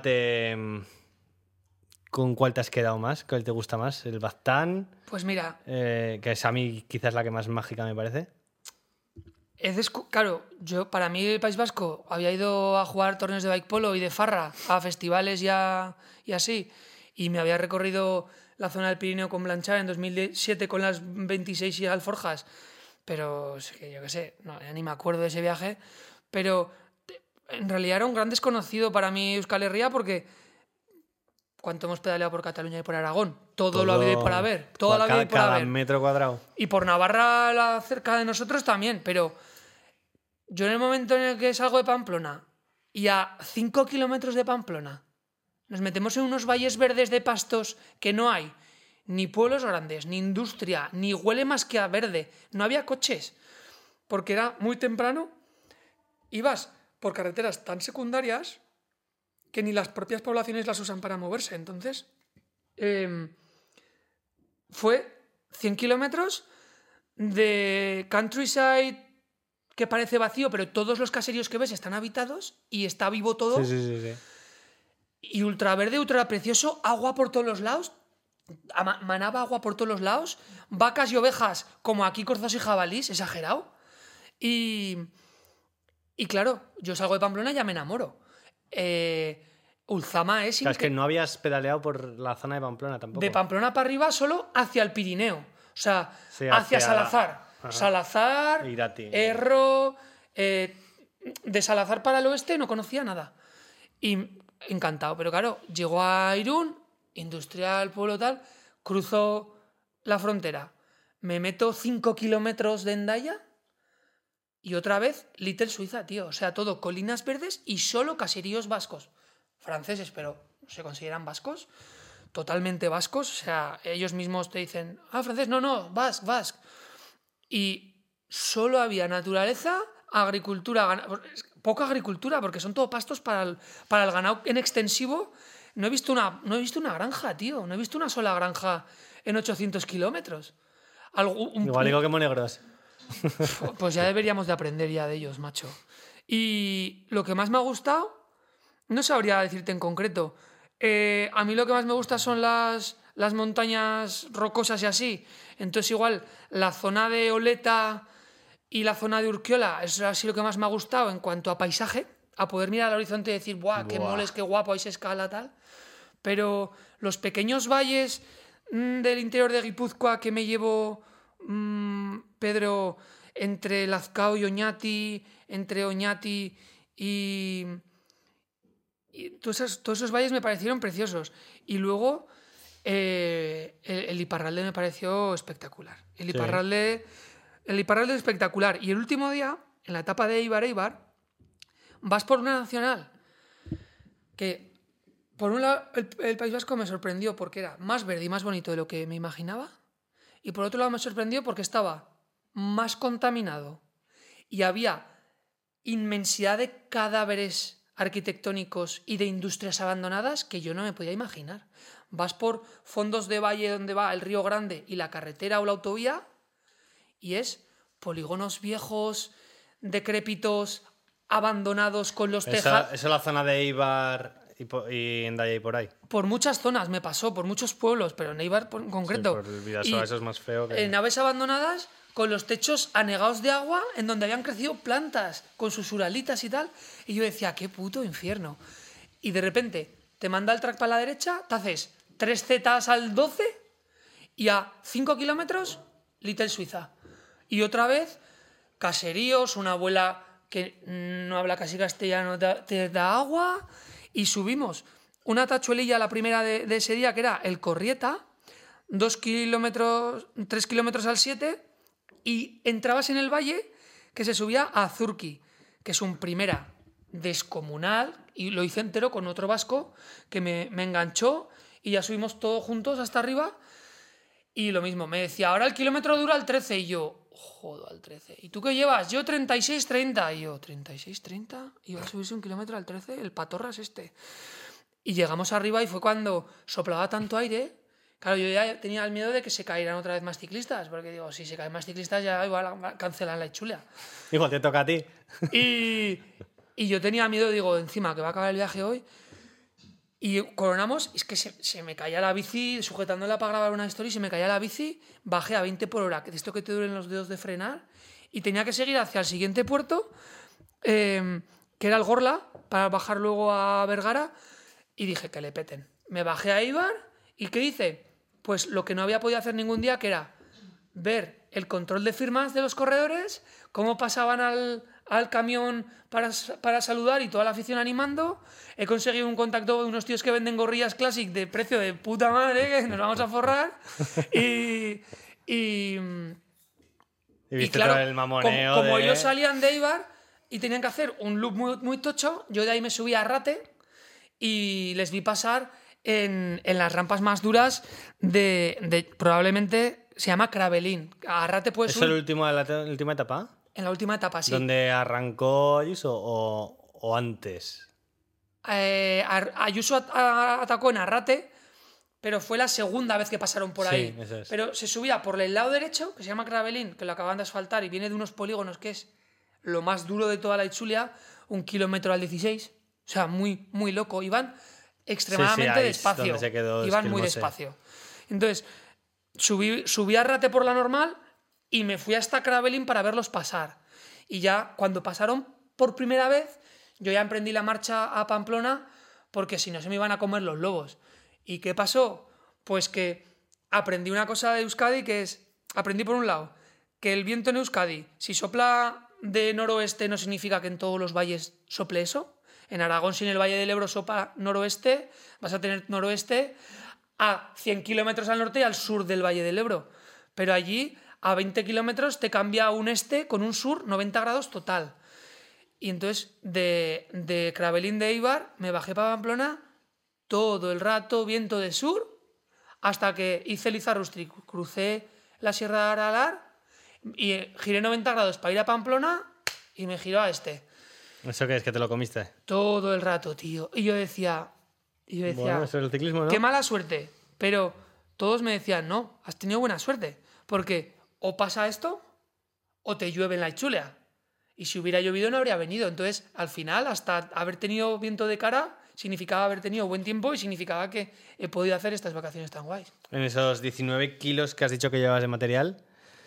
Speaker 1: con cuál te has quedado más? ¿Cuál te gusta más? ¿El Baztán?
Speaker 2: Pues mira,
Speaker 1: Que es a mí quizás la que más mágica me parece.
Speaker 2: claro, yo para mí el País Vasco había ido a jugar torneos de bike polo y de farra a festivales y así, y me había recorrido la zona del Pirineo con Blanchard en 2007 con las 26 y alforjas, pero es que yo qué sé, no, ya ni me acuerdo de ese viaje, pero en realidad era un gran desconocido para mí Euskal Herria porque cuánto hemos pedaleado por Cataluña y por Aragón, todo lo ha habido y por haber, toda la vida y por
Speaker 1: cada
Speaker 2: haber.
Speaker 1: metro cuadrado.
Speaker 2: Y por Navarra, cerca de nosotros también, pero yo en el momento en el que salgo de Pamplona y a 5 kilómetros de Pamplona nos metemos en unos valles verdes de pastos que no hay ni pueblos grandes, ni industria, ni huele más que a verde. No había coches, porque era muy temprano. Ibas por carreteras tan secundarias que ni las propias poblaciones las usan para moverse. Entonces, fue 100 kilómetros de countryside que parece vacío, pero todos los caseríos que ves están habitados y está vivo todo.
Speaker 1: Sí.
Speaker 2: Y ultra verde, ultra precioso, agua por todos los lados. manaba agua por todos los lados, vacas y ovejas, como aquí corzos y jabalís, exagerado. Y claro, yo salgo de Pamplona y ya me enamoro. Ulzama es...
Speaker 1: Claro, es que no habías pedaleado por la zona de Pamplona tampoco.
Speaker 2: De Pamplona para arriba solo hacia el Pirineo. O sea,
Speaker 1: Sí,
Speaker 2: hacia Salazar.
Speaker 1: Ajá.
Speaker 2: Salazar,
Speaker 1: Irati.
Speaker 2: Erro... de Salazar para el oeste no conocía nada. Y encantado. Pero claro, llego a Irún, industrial, pueblo tal, cruzo la frontera, me meto 5 kilómetros de Hendaya y otra vez Little Suiza, tío. O sea, todo colinas verdes y solo caseríos vascos. Franceses, pero se consideran vascos. Totalmente vascos. O sea, ellos mismos te dicen, francés, no, vasco. Y solo había naturaleza, agricultura, poca agricultura, porque son todo pastos para el ganado en extensivo. No he visto una granja, tío. No he visto una sola granja en 800 kilómetros.
Speaker 1: Igual digo que monegros.
Speaker 2: Pues ya deberíamos de aprender ya de ellos, macho. Y lo que más me ha gustado, no sabría decirte en concreto. A mí lo que más me gusta son las montañas rocosas y así. Entonces igual la zona de Oleta y la zona de Urquiola es así lo que más me ha gustado en cuanto a paisaje, a poder mirar al horizonte y decir, ¡buah, qué moles, qué guapo, ahí se escala, tal! Pero los pequeños valles del interior de Guipúzcoa que me llevo, Pedro, entre Lazcao y Oñati, entre Oñati y todos esos valles me parecieron preciosos. Y luego el Iparralde me pareció espectacular. El Iparralde es espectacular. Y el último día, en la etapa de Eibar, vas por una nacional que, por un lado, el País Vasco me sorprendió porque era más verde y más bonito de lo que me imaginaba. Y por otro lado me sorprendió porque estaba más contaminado y había inmensidad de cadáveres arquitectónicos y de industrias abandonadas que yo no me podía imaginar. Vas por fondos de valle donde va el Río Grande y la carretera o la autovía y es polígonos viejos, decrépitos, abandonados con los tejados.
Speaker 1: Eso es la zona de Eibar y Hendaya y por ahí.
Speaker 2: Por muchas zonas me pasó, por muchos pueblos, pero en Eibar en concreto.
Speaker 1: Sí, por Bidasoa eso es más feo que...
Speaker 2: Naves abandonadas con los techos anegados de agua en donde habían crecido plantas con sus uralitas y tal. Y yo decía, qué puto infierno. Y de repente te manda el track para la derecha, te haces 3 zetas al 12 y a 5 kilómetros, Little Suiza. Y otra vez, caseríos, una abuela que no habla casi castellano te da agua y subimos una tachuelilla, la primera de ese día, que era el Corrieta, 3 kilómetros al 7, y entrabas en el valle que se subía a Zurki, que es un primera descomunal, y lo hice entero con otro vasco que me enganchó y ya subimos todos juntos hasta arriba. Y lo mismo, me decía, ahora el kilómetro dura al 13, y yo, jodo, al 13. ¿Y tú qué llevas? Yo 36-30. Y yo, 36-30, iba a subirse un kilómetro al 13, el patorras este. Y llegamos arriba y fue cuando soplaba tanto aire. Claro, yo ya tenía el miedo de que se cayeran otra vez más ciclistas, porque digo, si se caen más ciclistas ya igual cancelan la Itzulia.
Speaker 1: Igual te toca a ti.
Speaker 2: Y yo tenía miedo, digo, encima que va a acabar el viaje hoy. Y coronamos, es que se me caía la bici, sujetándola para grabar una historia, y se me caía la bici, bajé a 20 por hora, de esto que te duelen los dedos de frenar, y tenía que seguir hacia el siguiente puerto, que era el Gorla, para bajar luego a Vergara, y dije que le peten. Me bajé a Eibar, ¿y qué hice? Pues lo que no había podido hacer ningún día, que era ver el control de firmas de los corredores, cómo pasaban al camión para saludar y toda la afición animando. He conseguido un contacto de unos tíos que venden gorrillas Classic de precio de puta madre, que nos vamos a forrar. Y
Speaker 1: viste
Speaker 2: claro,
Speaker 1: todo el mamoneo
Speaker 2: como
Speaker 1: de...
Speaker 2: ellos salían de Eibar y tenían que hacer un loop muy, muy tocho, yo de ahí me subí a Arrate y les vi pasar en las rampas más duras de probablemente se llama Cravelín. Arrate puede
Speaker 1: ¿Eso
Speaker 2: subir...
Speaker 1: es la última etapa?
Speaker 2: En la última etapa, sí.
Speaker 1: ¿Donde arrancó Ayuso o antes?
Speaker 2: Ayuso atacó en Arrate, pero fue la segunda vez que pasaron por ahí.
Speaker 1: Sí, eso es.
Speaker 2: Pero se subía por el lado derecho, que se llama Cravelín, que lo acaban de asfaltar y viene de unos polígonos que es lo más duro de toda la Itzulia, 1 kilómetro al 16. O sea, muy, muy loco. Iban extremadamente
Speaker 1: ahí es
Speaker 2: despacio.
Speaker 1: donde se quedó
Speaker 2: Iban muy
Speaker 1: Esquilmose.
Speaker 2: despacio. Entonces, subí a Rate por la normal y me fui hasta Cravelin para verlos pasar. Y ya cuando pasaron por primera vez, yo ya emprendí la marcha a Pamplona porque si no se me iban a comer los lobos. ¿Y qué pasó? Pues que aprendí una cosa de Euskadi que es... Aprendí por un lado que el viento en Euskadi, si sopla de noroeste no significa que en todos los valles sople eso. En Aragón, si en el Valle del Ebro sopla noroeste, vas a tener noroeste a 100 kilómetros al norte y al sur del Valle del Ebro. Pero allí, a 20 kilómetros, te cambia un este con un sur 90 grados total. Y entonces, de Cravelin de Eibar, me bajé para Pamplona todo el rato, viento de sur, hasta que hice Lizarrustri, crucé la Sierra de Aralar y giré 90 grados para ir a Pamplona y me giró a este.
Speaker 1: ¿Eso qué es? ¿Que te lo comiste?
Speaker 2: Todo el rato, tío. Y yo decía...
Speaker 1: Bueno, eso es el ciclismo, ¿no?
Speaker 2: Qué mala suerte. Pero todos me decían, no, has tenido buena suerte. Porque o pasa esto o te llueve en la Itzulia. Y si hubiera llovido no habría venido. Entonces, al final, hasta haber tenido viento de cara, significaba haber tenido buen tiempo y significaba que he podido hacer estas vacaciones tan guays.
Speaker 1: En esos 19 kilos que has dicho que llevabas de material,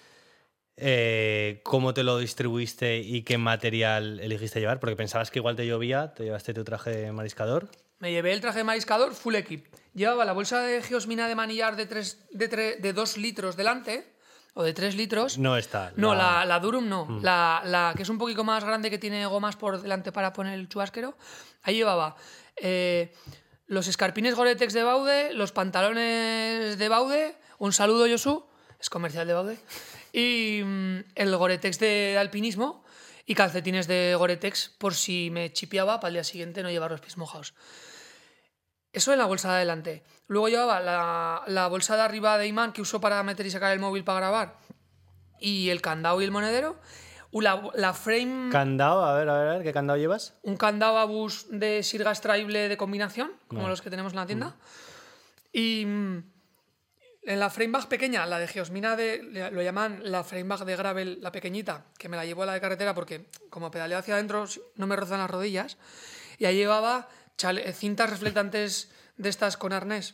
Speaker 1: ¿cómo te lo distribuiste y qué material elegiste llevar? Porque pensabas que igual te llovía, te llevaste tu traje de mariscador.
Speaker 2: Me llevé el traje de mariscador full equip. Llevaba la bolsa de Geosmina de manillar de 2 litros delante, o de 3 litros.
Speaker 1: No está.
Speaker 2: No, la Durum no. La que es un poquito más grande, que tiene gomas por delante para poner el chubasquero. Ahí llevaba los escarpines Gore-Tex de Baude, los pantalones de Baude, un saludo Josu, es comercial de Baude, y el Gore-Tex de alpinismo y calcetines de Gore-Tex por si me chipeaba para el día siguiente no llevar los pies mojados. Eso en la bolsa de adelante. Luego llevaba la bolsa de arriba de imán que uso para meter y sacar el móvil para grabar y el candado y el monedero. La frame...
Speaker 1: ¿Candado? A ver, ¿qué candado llevas?
Speaker 2: Un candado Abus de sirga extraíble de combinación, como los que tenemos en la tienda. Y en la frame bag pequeña, la de Geosmina, lo llaman la frame bag de gravel, la pequeñita, que me la llevo a la de carretera porque como pedaleo hacia adentro no me rozan las rodillas. Y ahí llevaba cintas reflectantes de estas con arnés.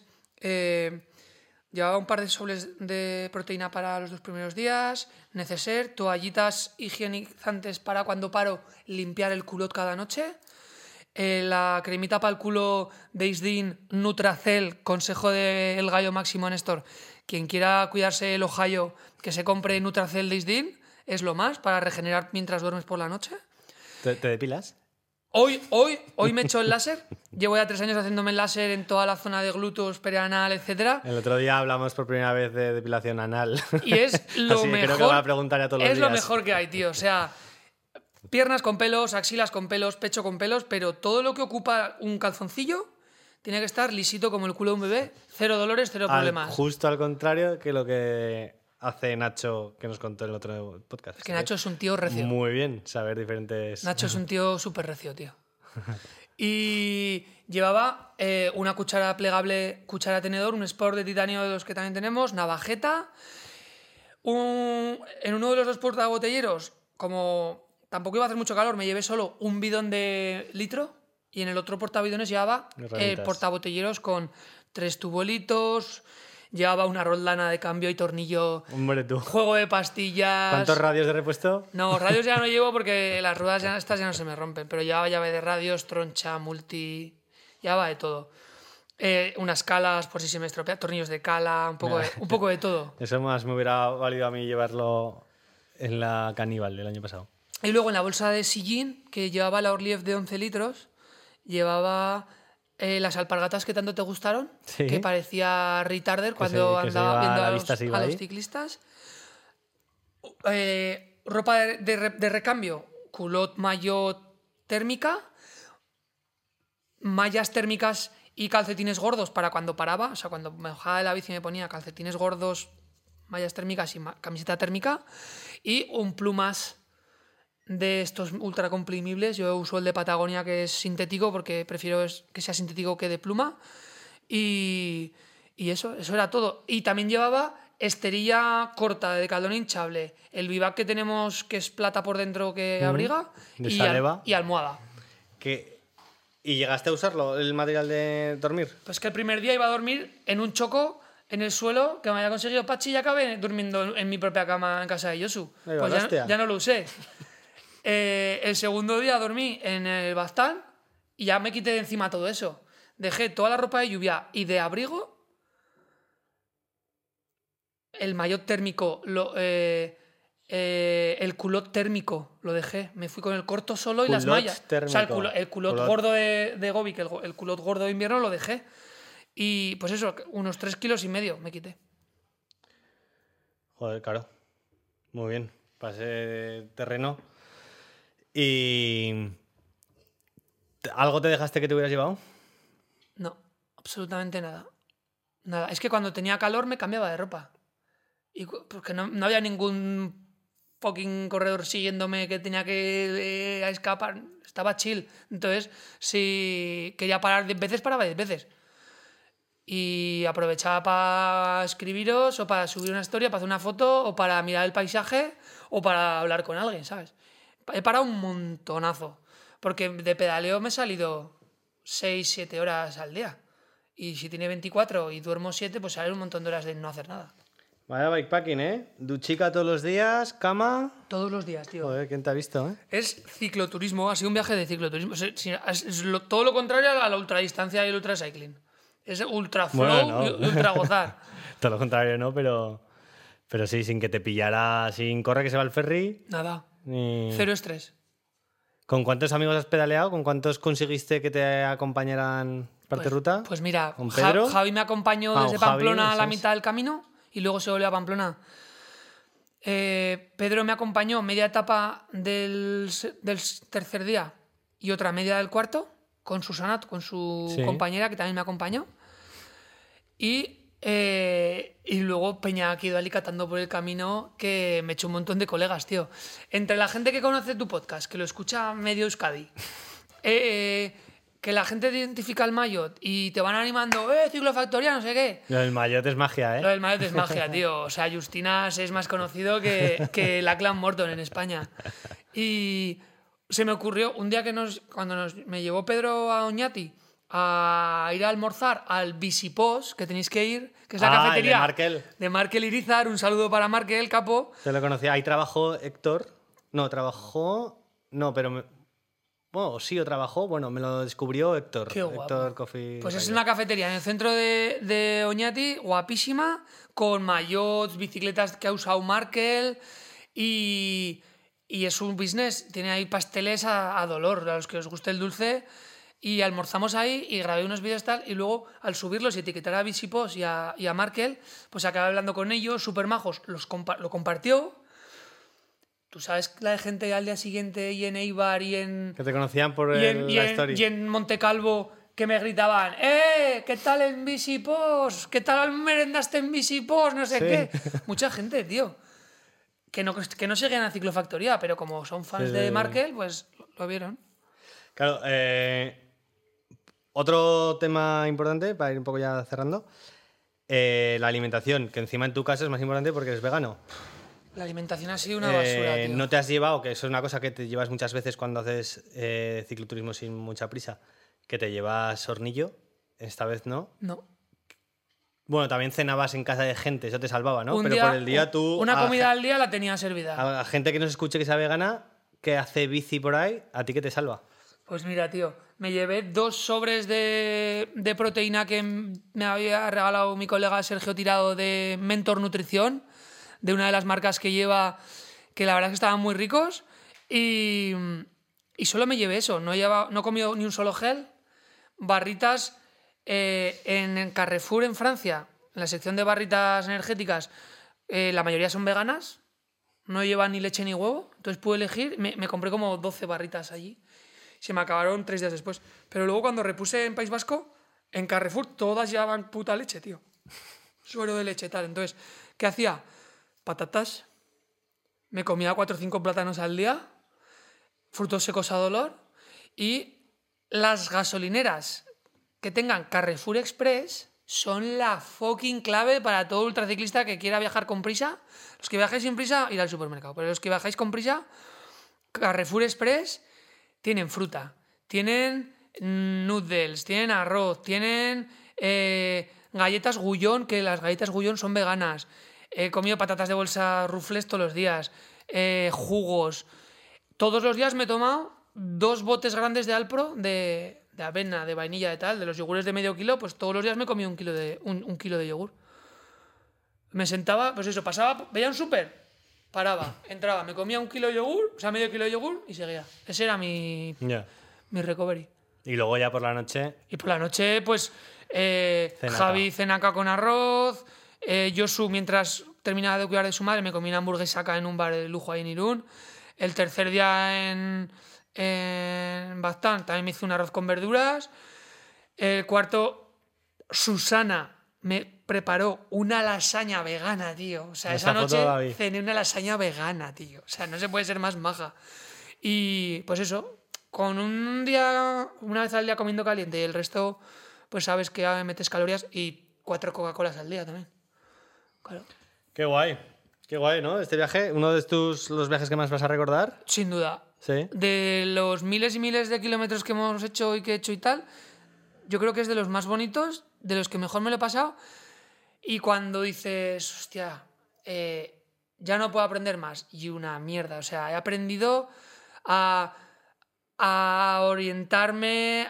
Speaker 2: Llevaba un par de sobres de proteína para los 2 primeros días, neceser, toallitas higienizantes para cuando paro limpiar el culot cada noche, la cremita para el culo de Isdin Nutracel, consejo del gallo Máximo Néstor. Quien quiera cuidarse el ojallo, que se compre Nutracel de Isdin, es lo más para regenerar mientras duermes por la noche.
Speaker 1: ¿Te depilas?
Speaker 2: Hoy me he hecho el láser. Llevo ya 3 años haciéndome el láser en toda la zona de glúteos, perianal, etc.
Speaker 1: El otro día hablamos por primera vez de depilación anal.
Speaker 2: Y es lo
Speaker 1: Así
Speaker 2: mejor.
Speaker 1: Creo que va a preguntar a todos los días.
Speaker 2: Es lo mejor que hay, tío. O sea, piernas con pelos, axilas con pelos, pecho con pelos, pero todo lo que ocupa un calzoncillo tiene que estar lisito como el culo de un bebé. 0 dolores, 0 problemas.
Speaker 1: Justo al contrario que lo que hace Nacho, que nos contó en el otro podcast.
Speaker 2: Es que Nacho es un tío recio.
Speaker 1: Muy bien saber diferentes...
Speaker 2: Nacho es un tío súper recio, tío. Y llevaba una cuchara plegable, cuchara tenedor, un Sport de titanio de los que también tenemos, navajeta. En uno de los 2 portabotelleros, como tampoco iba a hacer mucho calor, me llevé solo un bidón de litro. Y en el otro portabidones llevaba portabotelleros con 3 tubolitos. Llevaba una roldana de cambio y tornillo.
Speaker 1: Hombre, tú.
Speaker 2: Juego de pastillas.
Speaker 1: ¿Cuántos radios de repuesto?
Speaker 2: No, radios ya no llevo porque las ruedas estas ya no se me rompen. Pero llevaba llave de radios, troncha, multi. Llevaba de todo. Unas calas por si se me estropea, tornillos de cala, un poco de todo.
Speaker 1: Eso más me hubiera valido a mí llevarlo en la Caníbal del año pasado.
Speaker 2: Y luego en la bolsa de sillín, que llevaba la Orliev de 11 litros, llevaba las alpargatas que tanto te gustaron,
Speaker 1: sí,
Speaker 2: que parecía retarder cuando andaba viendo a los ciclistas. Ropa de recambio, culot, maillot térmica, mallas térmicas y calcetines gordos para cuando paraba. O sea, cuando me bajaba de la bici me ponía calcetines gordos, mallas térmicas y camiseta térmica. Y un plumas de estos ultra comprimibles. Yo uso el de Patagonia, que es sintético, porque prefiero que sea sintético que de pluma. Y eso era todo. Y también llevaba esterilla corta de caldón hinchable, el vivac que tenemos, que es plata por dentro, que abriga, y almohada.
Speaker 1: ¿Y llegaste a usarlo, el material de dormir?
Speaker 2: Pues que el primer día iba a dormir en un choco en el suelo que me había conseguido Pachi y acabé durmiendo en mi propia cama en casa de Yosu.
Speaker 1: Ahí va,
Speaker 2: Pues
Speaker 1: la hostia.
Speaker 2: ya no lo usé. El segundo día dormí en el Baztán y ya me quité de encima todo eso. Dejé toda la ropa de lluvia y de abrigo. El maillot térmico, el culot térmico lo dejé. Me fui con el corto solo y las
Speaker 1: Culot
Speaker 2: mallas.
Speaker 1: térmico.
Speaker 2: O sea, el culot
Speaker 1: Culot.
Speaker 2: gordo de Gobi, que el culot gordo de invierno lo dejé. Y pues eso, unos 3,5 kilos me quité.
Speaker 1: Joder, claro. Muy bien. Pasé terreno. ¿Y algo te dejaste que te hubieras llevado?
Speaker 2: No, absolutamente nada. Nada. Es que cuando tenía calor me cambiaba de ropa. Y porque no había ningún fucking corredor siguiéndome que tenía que escapar. Estaba chill. Entonces, si quería parar 10 veces, paraba 10 veces. Y aprovechaba para escribiros o para subir una historia, para hacer una foto o para mirar el paisaje o para hablar con alguien, ¿sabes? He parado un montonazo. Porque de pedaleo me he salido 6-7 horas al día. Y si tiene 24 y duermo 7, pues sale un montón de horas de no hacer nada.
Speaker 1: Vaya bikepacking, ¿eh? Duchica todos los días, cama...
Speaker 2: Todos los días, tío.
Speaker 1: Joder, ¿quién te ha visto, eh?
Speaker 2: Es cicloturismo, ha sido un viaje de cicloturismo. Todo lo contrario a la ultradistancia y el ultracycling. Es ultra flow
Speaker 1: Bueno, no.
Speaker 2: y ultra gozar.
Speaker 1: Todo lo contrario, ¿no? Pero sí, sin que te pillara, sin corre que se va el ferry.
Speaker 2: Nada.
Speaker 1: Ni...
Speaker 2: Cero estrés.
Speaker 1: ¿Con cuántos amigos has pedaleado? ¿Con cuántos conseguiste que te acompañaran parte ruta?
Speaker 2: Pues mira,
Speaker 1: ¿Con Pedro?
Speaker 2: Javi me acompañó desde
Speaker 1: Javi,
Speaker 2: Pamplona a la
Speaker 1: eso es.
Speaker 2: mitad del camino y luego se volvió a Pamplona. Pedro me acompañó media etapa del tercer día y otra media del cuarto con Susana, con su
Speaker 1: Sí.
Speaker 2: compañera que también me acompañó. Y luego Peña que ido alicatando por el camino, que me echó un montón de colegas, tío. Entre la gente que conoce tu podcast, que lo escucha medio Euskadi, que la gente identifica el maillot y te van animando, ciclofactoría, no sé qué.
Speaker 1: Lo del maillot es magia,
Speaker 2: Lo
Speaker 1: ¿eh?
Speaker 2: del maillot es magia, tío. O sea, Justinas es más conocido que la Clan Morton en España. Y se me ocurrió un día que me llevó Pedro a Oñati a ir a almorzar al Visipos, que tenéis que ir, que es la cafetería
Speaker 1: de Markel.
Speaker 2: de Markel Irizar. Un saludo para Markel, capo.
Speaker 1: Te lo conocía. Ahí trabajó Héctor. No, trabajó... No, pero... Bueno, sí, o trabajó. Bueno, me lo descubrió Héctor.
Speaker 2: Qué guapo.
Speaker 1: Héctor Coffee.
Speaker 2: Pues es
Speaker 1: Rider.
Speaker 2: una cafetería en el centro de Oñati, guapísima, con maillots, bicicletas que ha usado Markel y es un business. Tiene ahí pasteles a dolor, a los que os guste el dulce. Y almorzamos ahí y grabé unos vídeos tal y luego al subirlos y etiquetar a Visipos y a Markel, pues acabé hablando con ellos, súper majos, lo compartió. Tú sabes la de gente al día siguiente y en Eibar y en...
Speaker 1: Que te conocían por
Speaker 2: Y
Speaker 1: la story.
Speaker 2: y en Montecalvo que me gritaban, ¿qué tal en Visipos? ¿Qué tal merendaste en Visipos? No sé
Speaker 1: Sí.
Speaker 2: qué. Mucha gente, tío. Que no seguían a Ciclofactoría, pero como son fans
Speaker 1: Sí,
Speaker 2: de
Speaker 1: sí.
Speaker 2: Markel, pues lo vieron.
Speaker 1: Claro, otro tema importante, para ir un poco ya cerrando, la alimentación, que encima en tu caso es más importante porque eres vegano.
Speaker 2: La alimentación ha sido una basura, tío.
Speaker 1: No te has llevado, que eso es una cosa que te llevas muchas veces cuando haces cicloturismo sin mucha prisa, que te llevas hornillo, esta vez no.
Speaker 2: No.
Speaker 1: Bueno, también cenabas en casa de gente, eso te salvaba, ¿no?
Speaker 2: Un
Speaker 1: Pero
Speaker 2: día-
Speaker 1: por el día tú...
Speaker 2: Una
Speaker 1: a
Speaker 2: comida al día la tenía servida.
Speaker 1: a gente que no se escuche que sea vegana, que hace bici por ahí, ¿a ti qué te salva?
Speaker 2: Pues mira, tío, me llevé 2 sobres de proteína que me había regalado mi colega Sergio Tirado de Mentor Nutrición, de una de las marcas que lleva, que la verdad es que estaban muy ricos, y solo me llevé eso, no he comido ni un solo gel. Barritas en Carrefour en Francia, en la sección de barritas energéticas, la mayoría son veganas, no llevan ni leche ni huevo, entonces pude elegir, me compré como 12 barritas allí. Se me acabaron 3 días después. Pero luego cuando repuse en País Vasco, en Carrefour todas llevaban puta leche, tío. Suero de leche, tal. Entonces, ¿qué hacía? Patatas. Me comía 4 o 5 plátanos al día. Frutos secos a dolor. Y las gasolineras que tengan Carrefour Express son la fucking clave para todo ultraciclista que quiera viajar con prisa. Los que viajáis sin prisa, ir al supermercado. Pero los que viajáis con prisa, Carrefour Express... Tienen fruta, tienen noodles, tienen arroz, tienen galletas Gullón, que las galletas Gullón son veganas. He comido patatas de bolsa Ruffles todos los días. Jugos. Todos los días me he tomado 2 botes grandes de Alpro de avena, de vainilla, de tal, de los yogures de medio kilo, pues todos los días me he comido un kilo de yogur. Me sentaba, pues eso, pasaba, veía un súper, paraba, entraba, me comía un kilo de yogur, o sea, medio kilo de yogur y seguía. Ese era mi recovery.
Speaker 1: Y luego ya por la noche...
Speaker 2: Y por la noche, pues, Javi cenaca con arroz, Josu, mientras terminaba de cuidar de su madre, me comí una hamburguesaca en un bar de lujo ahí en Irún. El tercer día en Baztán también me hice un arroz con verduras. El cuarto, Susana me preparó una lasaña vegana, tío. O sea, esa noche cené una lasaña vegana, tío. O sea, no se puede ser más maja. Y pues eso, con un día, una vez al día comiendo caliente y el resto, pues sabes que metes calorías y 4 Coca-Colas al día también. Claro.
Speaker 1: Qué guay. Qué guay, ¿no? Este viaje, uno de los viajes que más vas a recordar.
Speaker 2: Sin duda.
Speaker 1: Sí.
Speaker 2: De los miles y miles de kilómetros que hemos hecho y que he hecho y tal, yo creo que es de los más bonitos, de los que mejor me lo he pasado. Y cuando dices, hostia, ya no puedo aprender más. Y una mierda. O sea, he aprendido a orientarme,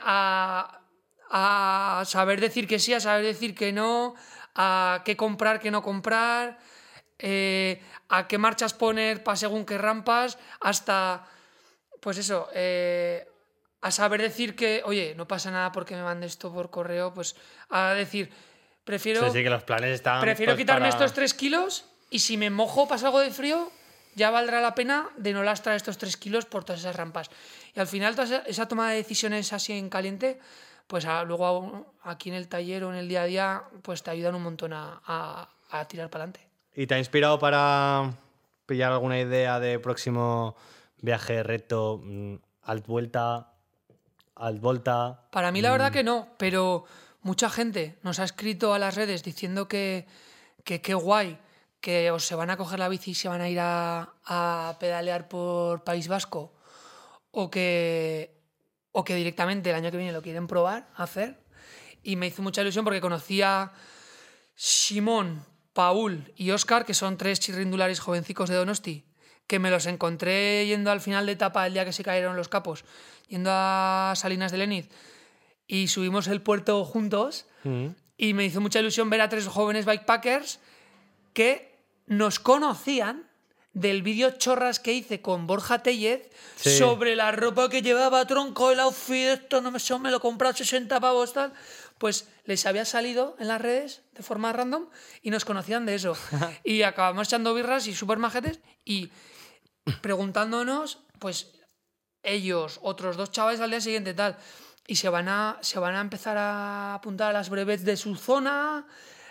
Speaker 2: a saber decir que sí, a saber decir que no, a qué comprar, qué no comprar, a qué marchas poner para según qué rampas, hasta, pues eso, a saber decir que, oye, no pasa nada porque me mande esto por correo, pues a decir, prefiero
Speaker 1: que los planes están,
Speaker 2: prefiero
Speaker 1: pues,
Speaker 2: quitarme estos 3 kilos y si me mojo, pasa algo de frío, ya valdrá la pena de no lastrar estos 3 kilos por todas esas rampas. Y al final, toda esa toma de decisiones así en caliente, pues luego aquí en el taller o en el día a día, pues te ayudan un montón a tirar para adelante.
Speaker 1: ¿Y te ha inspirado para pillar alguna idea de próximo viaje, reto, alt-volta?
Speaker 2: Para mí la verdad que no, pero mucha gente nos ha escrito a las redes diciendo que qué guay, que o se van a coger la bici y se van a ir a pedalear por País Vasco, o que directamente el año que viene lo quieren probar, hacer. Y me hizo mucha ilusión porque conocí a Simón, Paul y Óscar, que son 3 chirrindulares jovencicos de Donosti, que me los encontré yendo al final de etapa el día que se cayeron los capos, yendo a Salinas de Leniz, y subimos el puerto juntos. Y me hizo mucha ilusión ver a 3 jóvenes bikepackers que nos conocían del vídeo chorras que hice con Borja Tellez sobre la ropa que llevaba, tronco, el outfit, esto no me lo he comprado 60 pavos, tal. Pues les había salido en las redes de forma random y nos conocían de eso. Y acabamos echando birras y súper majetes y preguntándonos, pues ellos, otros 2 chavales al día siguiente, tal. Y se van a empezar a apuntar a las brevets de su zona,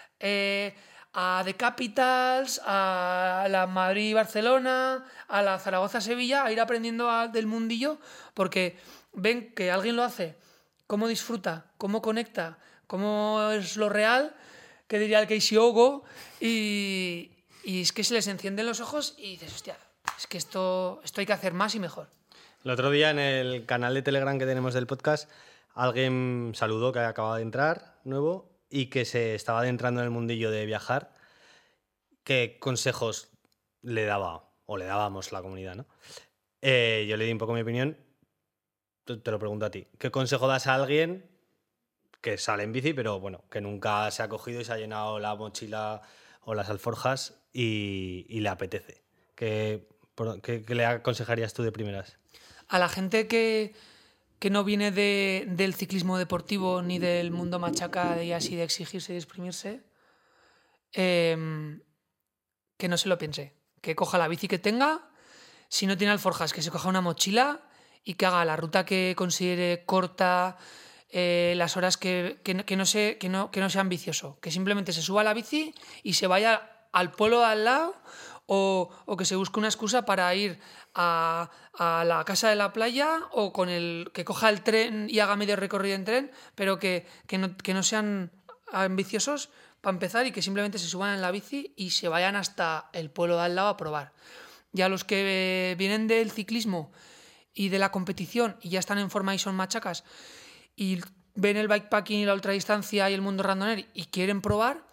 Speaker 2: a The Capitals, a la Madrid-Barcelona, a la Zaragoza-Sevilla, a ir aprendiendo del mundillo, porque ven que alguien lo hace, cómo disfruta, cómo conecta, cómo es lo real, que diría el Casey Ogo, y es que se les encienden los ojos y dices, hostia, es que esto hay que hacer más y mejor.
Speaker 1: El otro día en el canal de Telegram que tenemos del podcast, alguien saludó que acababa de entrar, nuevo, y que se estaba adentrando en el mundillo de viajar. ¿Qué consejos le daba, o le dábamos la comunidad, ¿no? Yo le di un poco mi opinión. Te lo pregunto a ti. ¿Qué consejo das a alguien que sale en bici, pero bueno, que nunca se ha cogido y se ha llenado la mochila o las alforjas y le apetece? ¿Qué le aconsejarías tú de primeras?
Speaker 2: A la gente que no viene del ciclismo deportivo ni del mundo machaca y así de exigirse y exprimirse, que no se lo piense. Que coja la bici que tenga, si no tiene alforjas, que se coja una mochila y que haga la ruta que considere corta, las horas que no sea ambicioso. Que simplemente se suba a la bici y se vaya al pueblo de al lado o que se busque una excusa para ir a la casa de la playa o que coja el tren y haga medio recorrido en tren, pero que no sean ambiciosos para empezar y que simplemente se suban en la bici y se vayan hasta el pueblo de al lado a probar. Y a los que vienen del ciclismo y de la competición y ya están en forma y son machacas y ven el bikepacking y la ultradistancia y el mundo randoner y quieren probar,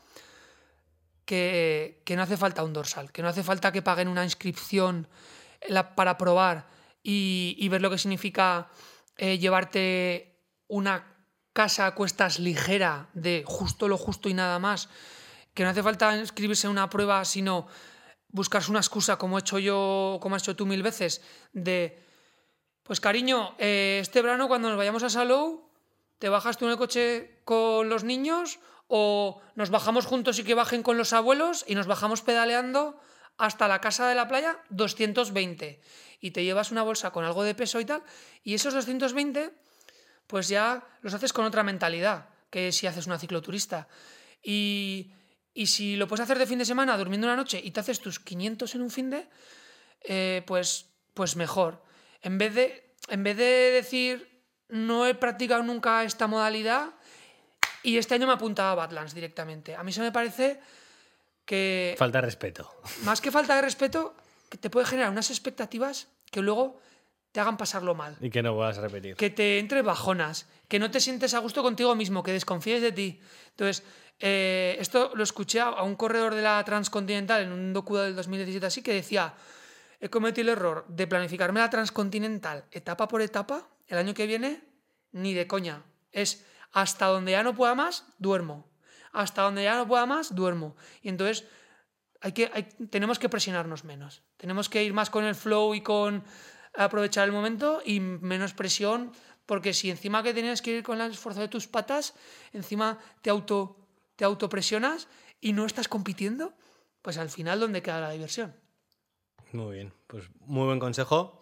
Speaker 2: que no hace falta un dorsal, que no hace falta que paguen una inscripción para probar y ver lo que significa llevarte una casa a cuestas ligera de justo lo justo y nada más, que no hace falta inscribirse en una prueba, sino buscarse una excusa, como he hecho yo, como has hecho tú 1000 veces, de, pues cariño, este verano cuando nos vayamos a Salou, ¿te bajas tú en el coche con los niños o nos bajamos juntos y que bajen con los abuelos y nos bajamos pedaleando hasta la casa de la playa 220? Y te llevas una bolsa con algo de peso y tal, y esos 220 pues ya los haces con otra mentalidad que si haces una cicloturista. Y si lo puedes hacer de fin de semana durmiendo una noche y te haces tus 500 en un finde, pues mejor. En vez de decir no he practicado nunca esta modalidad y este año me apuntaba a Badlands directamente. A mí se me parece que...
Speaker 1: Falta de respeto.
Speaker 2: Más que falta de respeto, que te puede generar unas expectativas que luego te hagan pasarlo mal.
Speaker 1: Y que no puedas repetir.
Speaker 2: Que te entre bajonas, que no te sientes a gusto contigo mismo, que desconfíes de ti. Entonces, esto lo escuché a un corredor de la Transcontinental en un docu del 2017 así, que decía, he cometido el error de planificarme la Transcontinental etapa por etapa, el año que viene, ni de coña. Es hasta donde ya no pueda más, duermo. Hasta donde ya no pueda más, duermo. Y entonces tenemos que presionarnos menos. Tenemos que ir más con el flow y con aprovechar el momento y menos presión, porque si encima que tienes que ir con el esfuerzo de tus patas, encima te autopresionas y no estás compitiendo, pues al final, ¿dónde queda la diversión?
Speaker 1: Muy bien, pues muy buen consejo.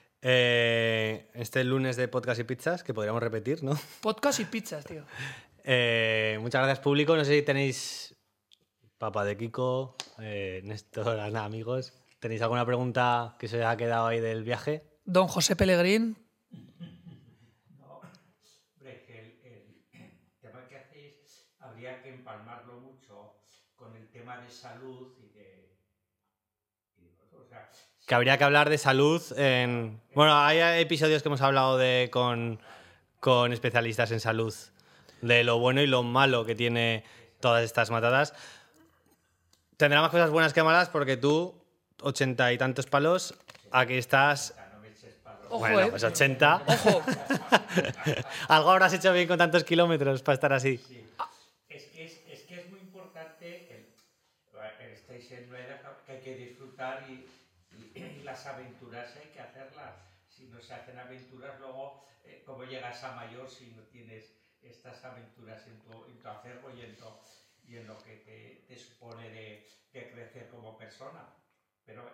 Speaker 1: Este lunes de podcast y pizzas, que podríamos repetir, ¿no?
Speaker 2: Podcast y pizzas, tío.
Speaker 1: Muchas gracias, público. No sé si tenéis, Papa de Kiko, Néstor, Ana, amigos, ¿tenéis alguna pregunta que se os haya quedado ahí del viaje?
Speaker 2: Don José Pellegrín.
Speaker 3: No, hombre, que el tema que hacéis habría que empalmarlo mucho con el tema de salud y de o sea,
Speaker 1: Que habría que hablar de salud en... Bueno, hay episodios que hemos hablado con especialistas en salud, de lo bueno y lo malo que tiene todas estas matadas. Tendrá más cosas buenas que malas porque tú, 80 y tantos palos, aquí estás...
Speaker 2: Ojo,
Speaker 1: Bueno, pues 80.
Speaker 2: Ojo.
Speaker 1: Algo habrás hecho bien con tantos kilómetros para estar así.
Speaker 3: sí. Es que es muy importante estáis en una edad que hay que disfrutar y las aventuras hay que hacerlas. Si no se hacen aventuras, luego, ¿cómo llegas a mayor si no tienes estas aventuras en tu acervo y en lo que te supone de crecer como persona? Pero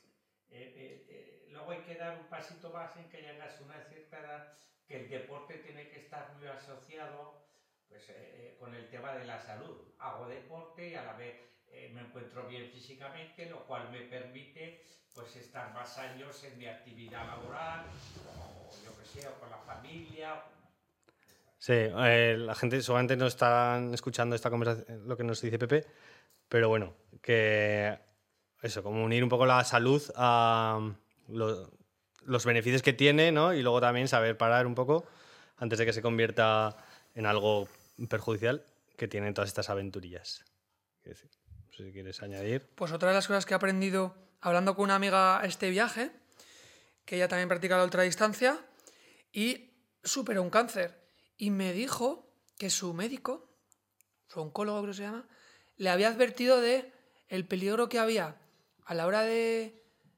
Speaker 3: luego hay que dar un pasito más en que llegas a una cierta edad, que el deporte tiene que estar muy asociado pues, con el tema de la salud. Hago deporte y a la vez me encuentro bien físicamente, lo cual me permite pues, estar más años en mi actividad laboral, o yo que sé, o con la familia.
Speaker 1: Sí, la gente seguramente no están escuchando esta conversación, lo que nos dice Pepe, pero bueno, que eso, como unir un poco la salud a los beneficios que tiene, ¿no? Y luego también saber parar un poco antes de que se convierta en algo perjudicial que tienen todas estas aventurillas. No sé si quieres añadir.
Speaker 2: Pues otra de las cosas que he aprendido hablando con una amiga este viaje, que ella también practica la ultradistancia y superó un cáncer. Y me dijo que su médico, su oncólogo creo que se llama, le había advertido de el peligro que había a la hora de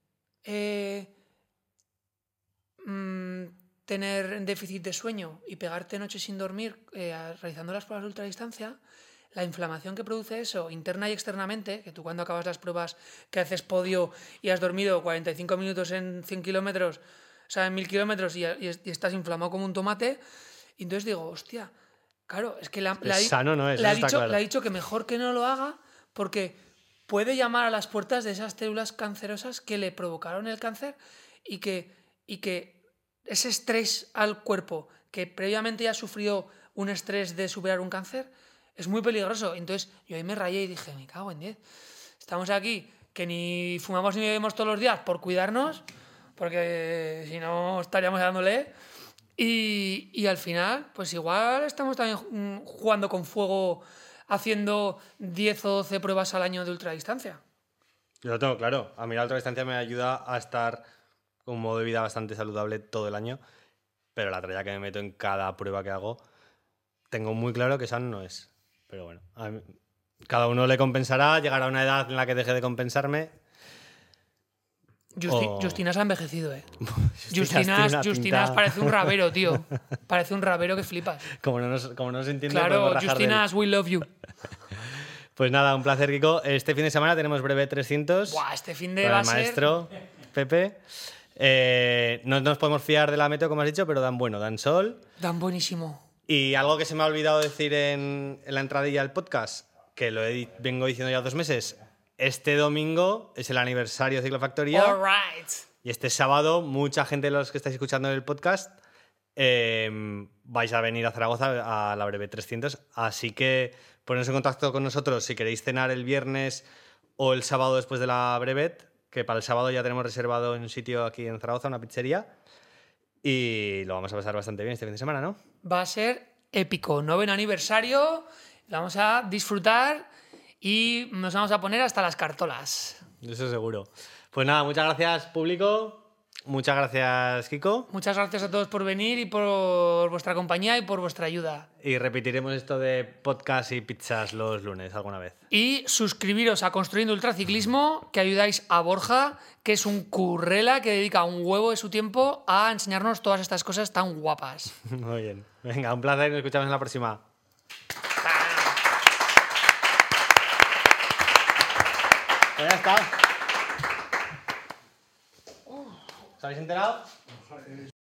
Speaker 2: tener déficit de sueño y pegarte noches sin dormir realizando las pruebas de ultradistancia, la inflamación que produce eso interna y externamente, que tú cuando acabas las pruebas que haces podio y has dormido 45 minutos en 100 kilómetros, o sea, en 1000 kilómetros y estás inflamado como un tomate, y entonces digo, hostia, claro, es que
Speaker 1: sano no es,
Speaker 2: le ha dicho que mejor que no lo haga porque puede llamar a las puertas de esas células cancerosas que le provocaron el cáncer y que ese estrés al cuerpo que previamente ya sufrió un estrés de superar un cáncer es muy peligroso. Entonces yo ahí me rayé y dije, me cago en 10. Estamos aquí que ni fumamos ni bebemos todos los días por cuidarnos, porque si no estaríamos dándole. Y al final, pues igual estamos también jugando con fuego, haciendo 10 o 12 pruebas al año de ultradistancia.
Speaker 1: Yo lo tengo claro. A mí la ultradistancia me ayuda a estar con un modo de vida bastante saludable todo el año, pero la tralla que me meto en cada prueba que hago, tengo muy claro que sano no es. Pero bueno, cada uno le compensará, llegará a una edad en la que deje de compensarme.
Speaker 2: Justinas ha envejecido, ¿eh?
Speaker 1: Justinas
Speaker 2: parece un rabero, tío. Parece un rabero que flipas.
Speaker 1: Como no nos entiende,
Speaker 2: Claro,
Speaker 1: podemos rajar de él.
Speaker 2: Justinas, we love you.
Speaker 1: Pues nada, un placer, Kiko. Este fin de semana tenemos breve 300.
Speaker 2: Buah, este fin de
Speaker 1: con
Speaker 2: va
Speaker 1: el
Speaker 2: a ser...
Speaker 1: maestro Pepe. No nos podemos fiar de la meteo, como has dicho, pero dan bueno, dan sol.
Speaker 2: Dan buenísimo.
Speaker 1: Y algo que se me ha olvidado decir en la entradilla del podcast, que lo vengo diciendo ya 2 meses. Este domingo es el aniversario de Ciclofactoría.
Speaker 2: All right.
Speaker 1: Y este sábado, mucha gente de los que estáis escuchando el podcast vais a venir a Zaragoza a la breve 300. Así que poneros en contacto con nosotros si queréis cenar el viernes o el sábado después de la brevet, que para el sábado ya tenemos reservado en un sitio aquí en Zaragoza, una pizzería. Y lo vamos a pasar bastante bien este fin de semana, ¿no?
Speaker 2: Va a ser épico. 9º aniversario. Lo vamos a disfrutar y nos vamos a poner hasta las cartolas.
Speaker 1: Eso seguro. Pues nada, muchas gracias, público. Muchas gracias, Kiko.
Speaker 2: Muchas gracias a todos por venir y por vuestra compañía y por vuestra ayuda.
Speaker 1: Y repetiremos esto de podcast y pizzas los lunes alguna vez.
Speaker 2: Y suscribiros a Construyendo Ultraciclismo, que ayudáis a Borja, que es un currela que dedica un huevo de su tiempo a enseñarnos todas estas cosas tan guapas.
Speaker 1: Muy bien. Venga, un placer y nos escuchamos en la próxima. Pues ya está. ¿Os habéis enterado?